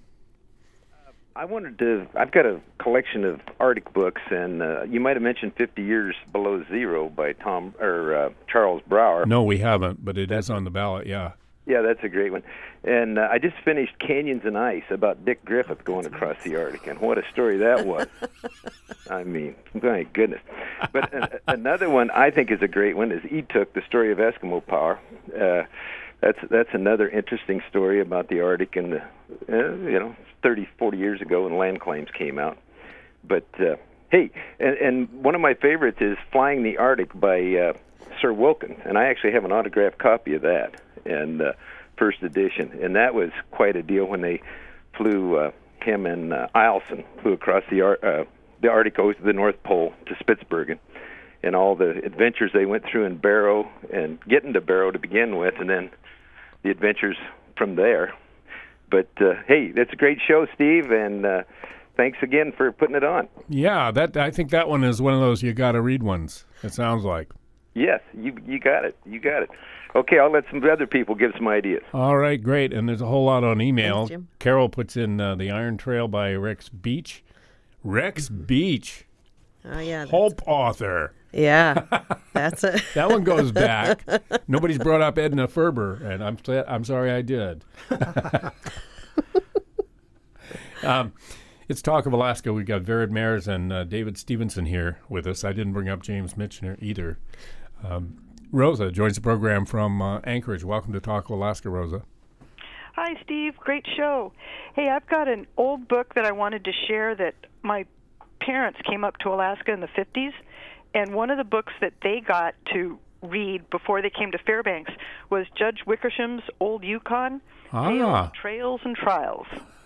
I wanted to, I've got a collection of Arctic books, and uh, you might have mentioned fifty years Below Zero by Tom or uh, Charles Brower. No, we haven't, but it is on the ballot, yeah. Yeah, that's a great one. And uh, I just finished Canyons and Ice about Dick Griffith going across the Arctic, and what a story that was. I mean, my goodness. But uh, another one I think is a great one is Etuk, The Story of Eskimo Power. Uh, that's that's another interesting story about the Arctic and, the, uh, you know, thirty, forty years ago when land claims came out. But, uh, hey, and, and one of my favorites is Flying the Arctic by uh, Sir Wilkins, and I actually have an autographed copy of that. And uh, first edition, and that was quite a deal when they flew uh, him and uh, Eielson flew across the Ar- uh, the Arctic Ocean to the North Pole to Spitsbergen, and all the adventures they went through in Barrow and getting to Barrow to begin with, and then the adventures from there. But uh, hey, that's a great show, Steve, and uh, thanks again for putting it on. Yeah, that I think that one is one of those you got to read ones. It sounds like. Yes, you you got it. You got it. Okay, I'll let some other people give some ideas. All right, great. And there's a whole lot on email. Thanks, Jim. Carol puts in uh, The Iron Trail by Rex Beach. Rex Beach. Oh, yeah. that's- Pulp author. Yeah, that's it. That one goes back. Nobody's brought up Edna Ferber, and I'm sa- I'm sorry I did. um, it's Talk of Alaska. We've got Vered Mares and uh, David Stevenson here with us. I didn't bring up James Michener either. Um, Rosa joins the program from uh, Anchorage. Welcome to Talk of Alaska, Rosa. Hi, Steve. Great show. Hey, I've got an old book that I wanted to share that my parents came up to Alaska in the fifties, and one of the books that they got to read before they came to Fairbanks was Judge Wickersham's Old Yukon, Ah. Tales, Trails, and Trials.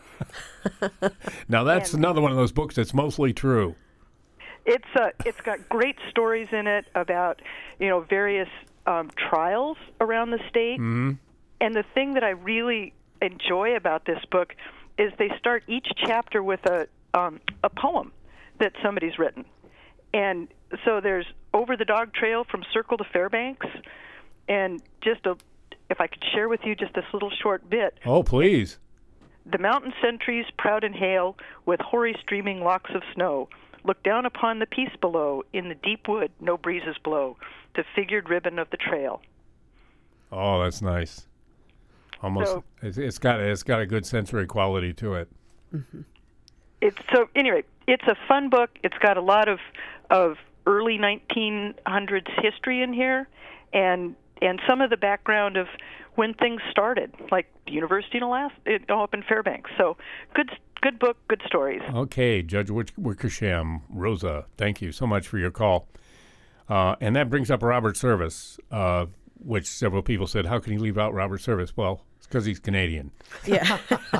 Now, that's And- another one of those books that's mostly true. It's uh, it's got great stories in it about, you know, various um, trials around the state. Mm-hmm. And the thing that I really enjoy about this book is they start each chapter with a um, a poem that somebody's written. And so there's Over the Dog Trail from Circle to Fairbanks, and just a, if I could share with you just this little short bit. Oh, please. The mountain sentries proud and hail with hoary streaming locks of snow Look down upon the peace below. In the deep wood, no breezes blow. The figured ribbon of the trail. Oh, that's nice. Almost, So- it's, it's got it's got a good sensory quality to it. It's so anyway. It's a fun book. It's got a lot of of early nineteen hundreds history in here, and and some of the background of when things started, like the University in Alaska, it, oh, up in Fairbanks. So good good book, good stories. Okay, Judge Wick- Wickersham, Rosa, thank you so much for your call. Uh, and that brings up Robert Service, uh, which several people said, how can you leave out Robert Service? Well, it's because he's Canadian. Yeah.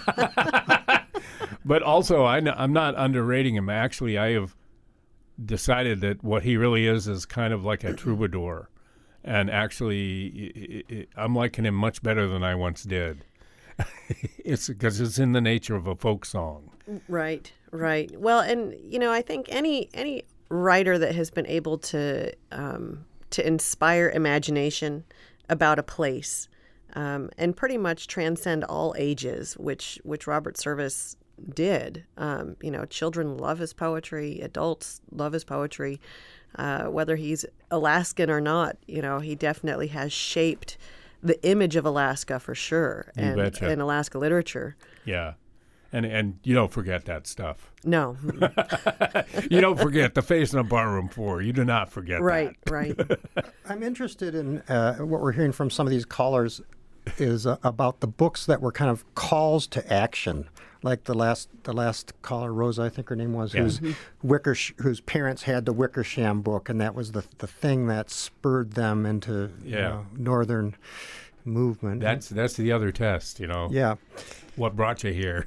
But also, I kn- I'm not underrating him. Actually, I have decided that what he really is is kind of like a troubadour. And actually, i- i- I'm liking him much better than I once did. It's because it's in the nature of a folk song. Right, right. Well, and you know, I think any any writer that has been able to um, to inspire imagination about a place um, and pretty much transcend all ages, which which Robert Service did. Um, you know, children love his poetry, adults love his poetry, uh, whether he's Alaskan or not. You know, he definitely has shaped the image of Alaska for sure, You and, betcha. and Alaska literature. Yeah. And and you don't forget that stuff. No. You don't forget the face in a barroom floor. You do not forget Right, that. right. I'm interested in uh, what we're hearing from some of these callers is uh, about the books that were kind of calls to action, like the last the last caller, Rosa, I think her name was, Yeah. whose Mhm. Wickersh- whose parents had the Wickersham book, and that was the the thing that spurred them into you Yeah. know, Northern movement. That's that's the other test, you know. Yeah. What brought you here?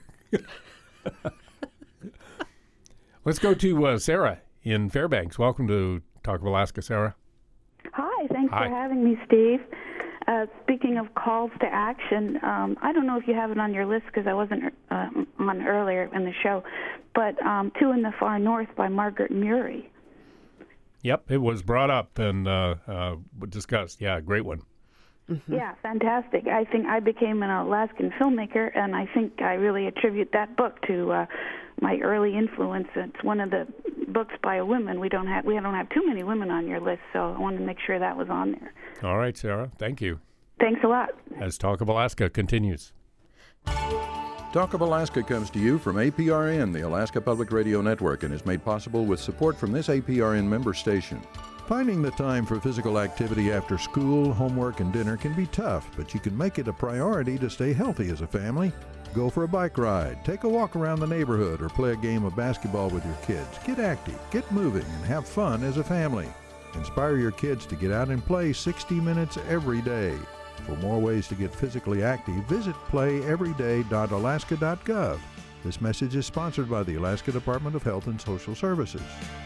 Let's go to uh, Sarah in Fairbanks. Welcome to Talk of Alaska, Sarah. Hi, thanks Hi. for having me, Steve. Uh, speaking of calls to action, um, I don't know if you have it on your list because I wasn't uh, on earlier in the show, but um, Two in the Far North by Margaret Murray. Yep, it was brought up and uh, uh, discussed. Yeah, great one. Yeah, fantastic. I think I became an Alaskan filmmaker, and I think I really attribute that book to uh, my early influence. It's one of the books by a woman. We don't have we don't have too many women on your list, so I wanted to make sure that was on there. All right, Sarah. Thank you. Thanks a lot. As Talk of Alaska continues. Talk of Alaska comes to you from A P R N, the Alaska Public Radio Network, and is made possible with support from this A P R N member station. Finding the time for physical activity after school, homework, and dinner can be tough, but you can make it a priority to stay healthy as a family. Go for a bike ride, take a walk around the neighborhood, or play a game of basketball with your kids. Get active, get moving, and have fun as a family. Inspire your kids to get out and play sixty minutes every day. For more ways to get physically active, visit play everyday dot alaska dot gov. This message is sponsored by the Alaska Department of Health and Social Services.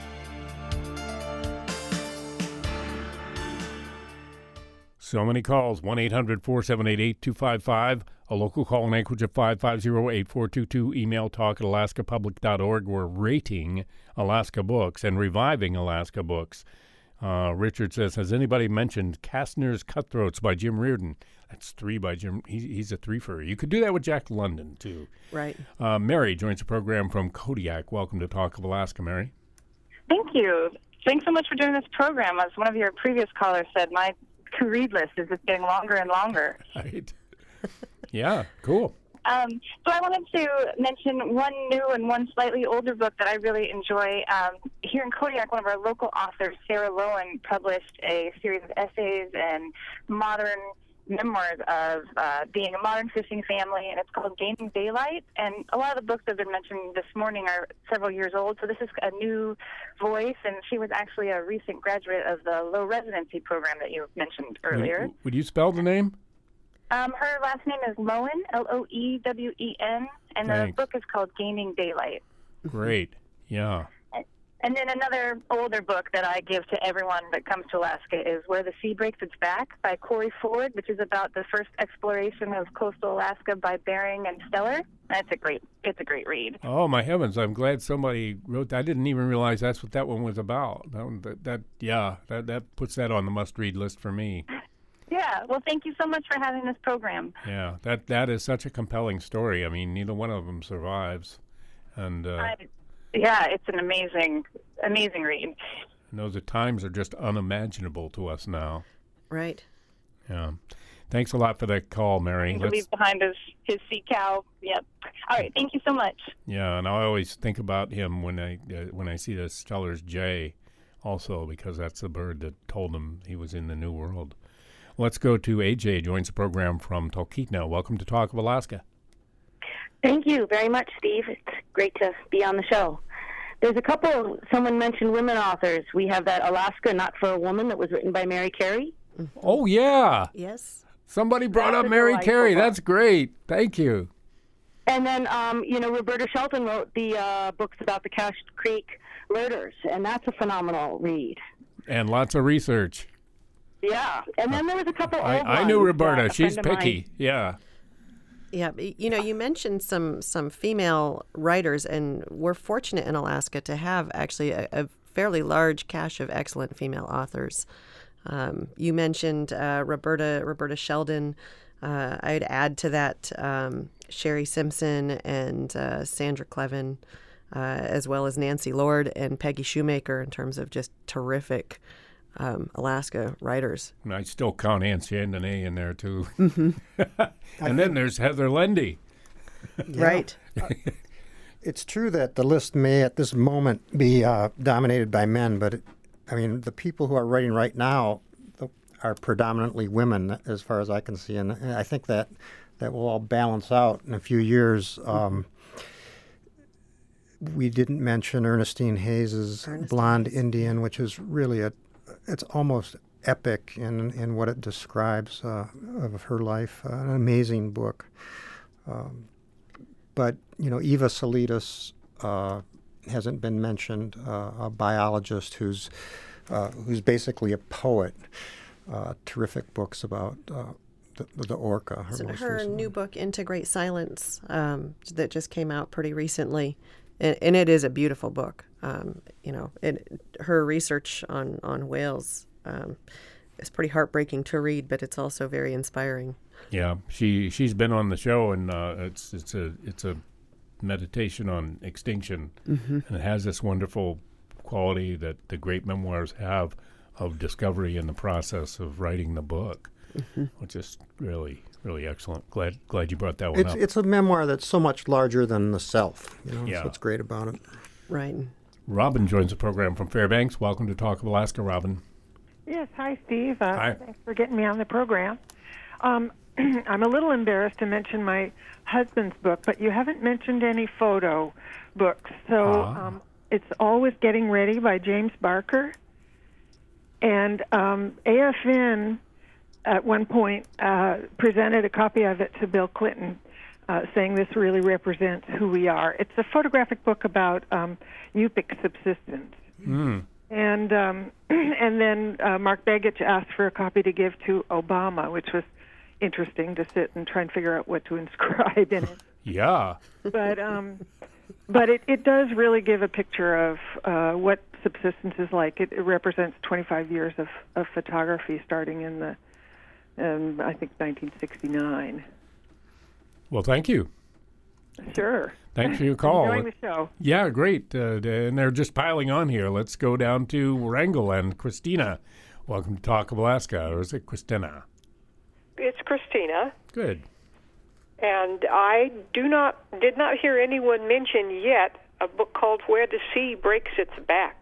So many calls, one eight hundred four seven eight eight two five five, a local call in Anchorage at five five zero eight four two two, email talk at alaska public dot org. We're rating Alaska books and reviving Alaska books. Uh, Richard says, has anybody mentioned Kastner's Cutthroats by Jim Reardon? That's three by Jim. He, he's a threefer. You could do that with Jack London, too. Right. Uh, Mary joins the program from Kodiak. Welcome to Talk of Alaska, Mary. Thank you. Thanks so much for doing this program. As one of your previous callers said, my to-read list is just getting longer and longer. Right. Yeah, cool. Um, so I wanted to mention one new and one slightly older book that I really enjoy. Um, here in Kodiak, one of our local authors, Sarah Lowen, published a series of essays and modern memoirs of uh, being a modern fishing family, and it's called Gaining Daylight. And a lot of the books that have been mentioned this morning are several years old, so this is a new voice, and she was actually a recent graduate of the low residency program that you mentioned earlier. Would, would you spell the name? Um, her last name is Lowen, L O E W E N, and Thanks. the book is called Gaining Daylight. Great. Yeah. And then another older book that I give to everyone that comes to Alaska is Where the Sea Breaks Its Back by Corey Ford, which is about the first exploration of coastal Alaska by Bering and Steller. That's a great, it's a great read. Oh, my heavens. I'm glad somebody wrote that. I didn't even realize that's what that one was about. That, one- that, that yeah, that, that puts that on the must-read list for me. Yeah, well, thank you so much for having this program. Yeah, that that is such a compelling story. I mean, neither one of them survives. And uh, I, yeah, it's an amazing, amazing read. And those times are just unimaginable to us now. Right. Yeah. Thanks a lot for that call, Mary. To leave behind his, his sea cow. Yep. All right. Thank you so much. Yeah, and I always think about him when I uh, when I see the Steller's jay, also because that's the bird that told him he was in the New World. Let's go to A J. Joins the program from Talkeetna. Welcome to Talk of Alaska. Thank you very much, Steve. It's great to be on the show. There's a couple. Someone mentioned women authors. We have that Alaska Not for a Woman that was written by Mary Carey. Oh yeah. Yes. Somebody brought That up was Mary delightful. Carey. That's great. Thank you. And then, um, you know, Roberta Shelton wrote the uh, books about the Cache Creek murders, and that's a phenomenal read. And lots of research. Yeah. And then there was a couple I, old I knew ones Roberta. that a She's friend of mine- picky. Yeah. Yeah, but, you know, you mentioned some some female writers, and we're fortunate in Alaska to have actually a, a fairly large cache of excellent female authors. Um, you mentioned uh, Roberta Roberta Sheldon. Uh, I'd add to that um, Sherry Simpson and uh, Sandra Clevin, uh, as well as Nancy Lord and Peggy Shoemaker in terms of just terrific um, Alaska writers. And I still count Anne Chandonnet in there, too. Mhm. And then there's Heather Lendy. Right. It's true that the list may at this moment be uh, dominated by men, but it, I mean, the people who are writing right now the, are predominantly women, as far as I can see, and I think that that will all balance out in a few years. Um, we didn't mention Ernestine Hayes' Blonde Indian, which is really a, it's almost epic in in what it describes uh, of her life. Uh, an amazing book. Um, but you know, Eva Salidas uh, hasn't been mentioned. Uh, a biologist who's uh, who's basically a poet. Uh, terrific books about uh, the, the orca. Her, So most her recent new book, Integrate Silence, um, that just came out pretty recently, and, and it is a beautiful book. Um, you know, it, her research on on whales um, is pretty heartbreaking to read, but it's also very inspiring. Yeah, she she's been on the show, and uh, it's it's a it's a meditation on extinction, Mhm. and it has this wonderful quality that the great memoirs have of discovery in the process of writing the book, Mhm. which is really really excellent. Glad glad you brought that one It's up. it's a memoir that's so much larger than the self. You know, Yeah. that's what's great about it. Right. Robin joins the program from Fairbanks. Welcome to Talk of Alaska, Robin. Yes, hi, Steve. Uh, Hi. Thanks for getting me on the program. Um, I'm a little embarrassed to mention my husband's book, but you haven't mentioned any photo books. So Ah. um, it's Always Getting Ready by James Barker. And um, A F N at one point uh, presented a copy of it to Bill Clinton, uh, saying this really represents who we are. It's a photographic book about um, Yupik subsistence. Mm. And um, and then uh, Mark Begich asked for a copy to give to Obama, which was interesting to sit and try and figure out what to inscribe in it. Yeah. But um, but it, it does really give a picture of uh, what subsistence is like. It, it represents twenty-five years of, of photography, starting in the um, I think nineteen sixty-nine. Well, thank you. Sure. Thanks for your call. Enjoying the show. Yeah, great. Uh, and they're just piling on here. Let's go down to Wrangell and Christina. Welcome to Talk of Alaska. Or is it Christina? It's Christina, Good. and I do not did not hear anyone mention yet a book called Where the Sea Breaks Its Back.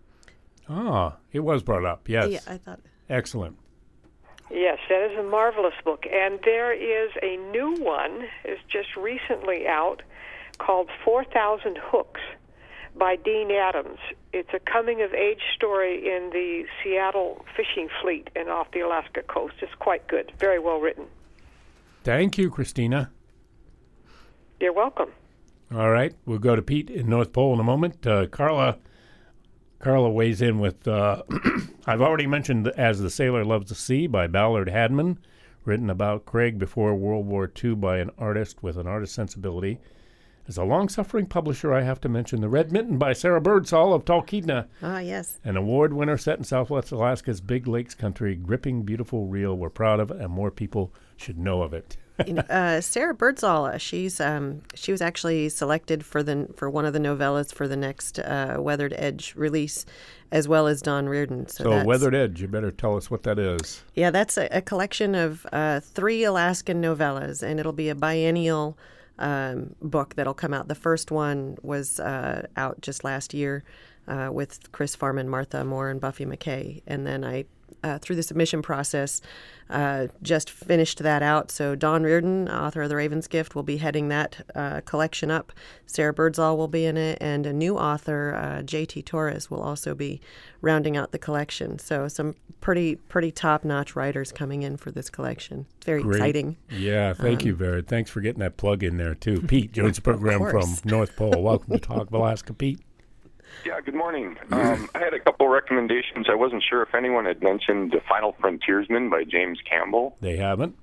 Ah, it was brought up. Yes. Yeah, I thought. Excellent. Yes, that is a marvelous book, and there is a new one is just recently out called four thousand Hooks by Dean Adams. It's a coming-of-age story in the Seattle fishing fleet and off the Alaska coast. It's quite good, very well written. Thank you, Christina. You're welcome. All right, we'll go to Pete in North Pole in a moment. Uh, Carla, Carla weighs in with, uh, I've already mentioned As the Sailor Loves the Sea by Ballard Hadman, written about Craig before World War Two by an artist with an artist sensibility. As a long-suffering publisher, I have to mention The Red Mitten by Sarah Birdsall of Talkeetna. Ah, yes. An award winner set in Southwest Alaska's Big Lakes country, gripping, beautiful reel we're proud of, and more people should know of it. you know, uh, Sarah Birdsall, she's um, she was actually selected for the for one of the novellas for the next uh, Weathered Edge release, as well as Don Reardon. So, So that's, Weathered Edge, you better tell us what that is. yeah, that's a, a collection of uh, three Alaskan novellas, and it'll be a biennial um, book that'll come out. The first one was uh, out just last year uh, with Chris Farman, Martha Moore, and Buffy McKay, and then I. Uh, through the submission process, uh, just finished that out. So Don Reardon, author of The Raven's Gift, will be heading that uh, collection up. Sarah Birdsall will be in it, and a new author, uh, J T Torres, will also be rounding out the collection. So some pretty pretty top-notch writers coming in for this collection. It's very Great. exciting. Yeah, thank Um, you, Vera. Thanks for getting that plug in there, too. Pete, Jones program from course. North Pole. Welcome to Talk of Alaska, Pete. Yeah, good morning. Um, I had a couple recommendations. I wasn't sure if anyone had mentioned The Final Frontiersman by James Campbell. They haven't.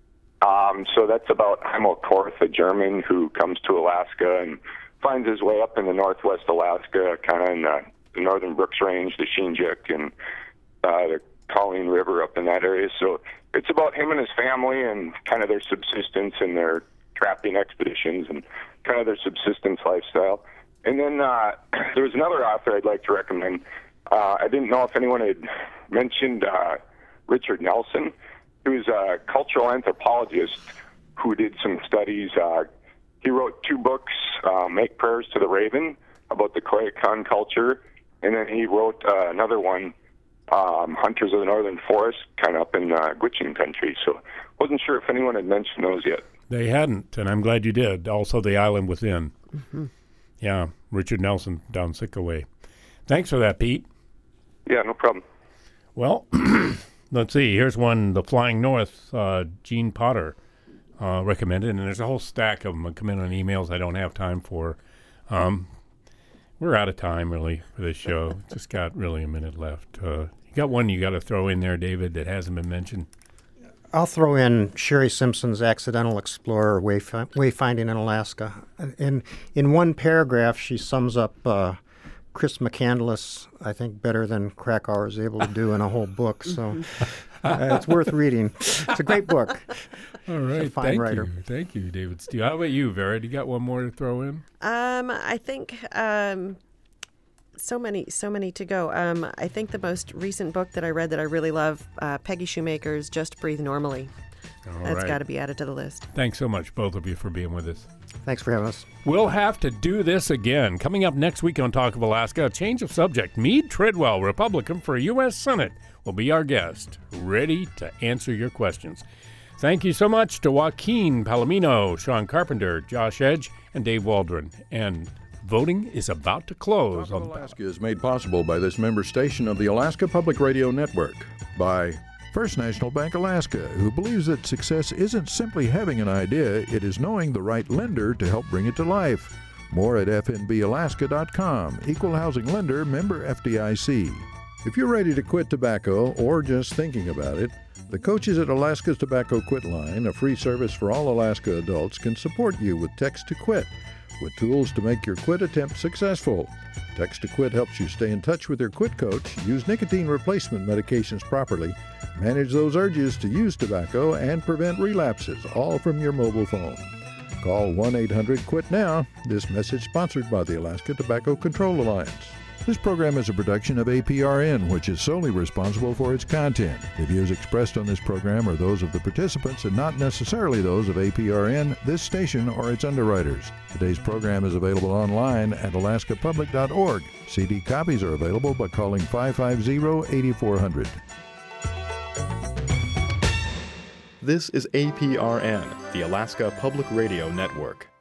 Um, so that's about Heimel Korth, a German who comes to Alaska and finds his way up in the northwest Alaska, kind of in the, the northern Brooks Range, the Shinjuk, and uh, the Colleen River up in that area. So it's about him and his family and kind of their subsistence and their trapping expeditions and kind of their subsistence lifestyle. And then uh, there was another author I'd like to recommend. Uh, I didn't know if anyone had mentioned uh, Richard Nelson, who's a cultural anthropologist who did some studies. Uh, he wrote two books, uh, Make Prayers to the Raven, about the Koyukon culture, and then he wrote uh, another one, um, Hunters of the Northern Forest, kind of up in uh, Gwich'in country. So wasn't sure if anyone had mentioned those yet. They hadn't, and I'm glad you did. Also, The Island Within. Mm-hmm. Yeah, Richard Nelson down Sickaway. Thanks for that, Pete. Yeah, no problem. Well, let's see. Here's one, The Flying North, uh, Gene Potter uh, recommended, and there's a whole stack of them that come in on emails I don't have time for. Um, we're out of time, really, for this show. Just got really a minute left. Uh, you got one you got to throw in there, David, that hasn't been mentioned? I'll throw in Sherry Simpson's Accidental Explorer, Wayf- Wayfinding in Alaska. In, in one paragraph, she sums up uh, Chris McCandless, I think, better than Krakauer is able to do in a whole book. So uh, it's worth reading. It's a great book. All right. She's a fine Thank writer. you. Thank you, David Steele. How about you, Vera? Do you got one more to throw in? Um, I think um, so many, so many to go. Um, I think the most recent book that I read that I really love, uh, Peggy Shoemaker's Just Breathe Normally. All That's right. got to be added to the list. Thanks so much, both of you, for being with us. Thanks for having us. We'll have to do this again. Coming up next week on Talk of Alaska, a change of subject. Meade Treadwell, Republican for U S Senate, will be our guest, ready to answer your questions. Thank you so much to Joaquin Palomino, Sean Carpenter, Josh Edge, and Dave Waldron. And voting is about to close. Talk on of Alaska is made possible by this member station of the Alaska Public Radio Network, by First National Bank Alaska, who believes that success isn't simply having an idea, it is knowing the right lender to help bring it to life. More at f n b alaska dot com. Equal housing lender, member F D I C. If you're ready to quit tobacco or just thinking about it, the coaches at Alaska's Tobacco Quit Line, a free service for all Alaska adults, can support you with Text to Quit, with tools to make your quit attempt successful. Text to Quit helps you stay in touch with your quit coach, use nicotine replacement medications properly, manage those urges to use tobacco, and prevent relapses, all from your mobile phone. Call one eight hundred quit now. This message sponsored by the Alaska Tobacco Control Alliance. This program is a production of A P R N, which is solely responsible for its content. The views expressed on this program are those of the participants and not necessarily those of A P R N, this station, or its underwriters. Today's program is available online at alaska public dot org. C D copies are available by calling five five zero, eight four zero zero. This is A P R N, the Alaska Public Radio Network.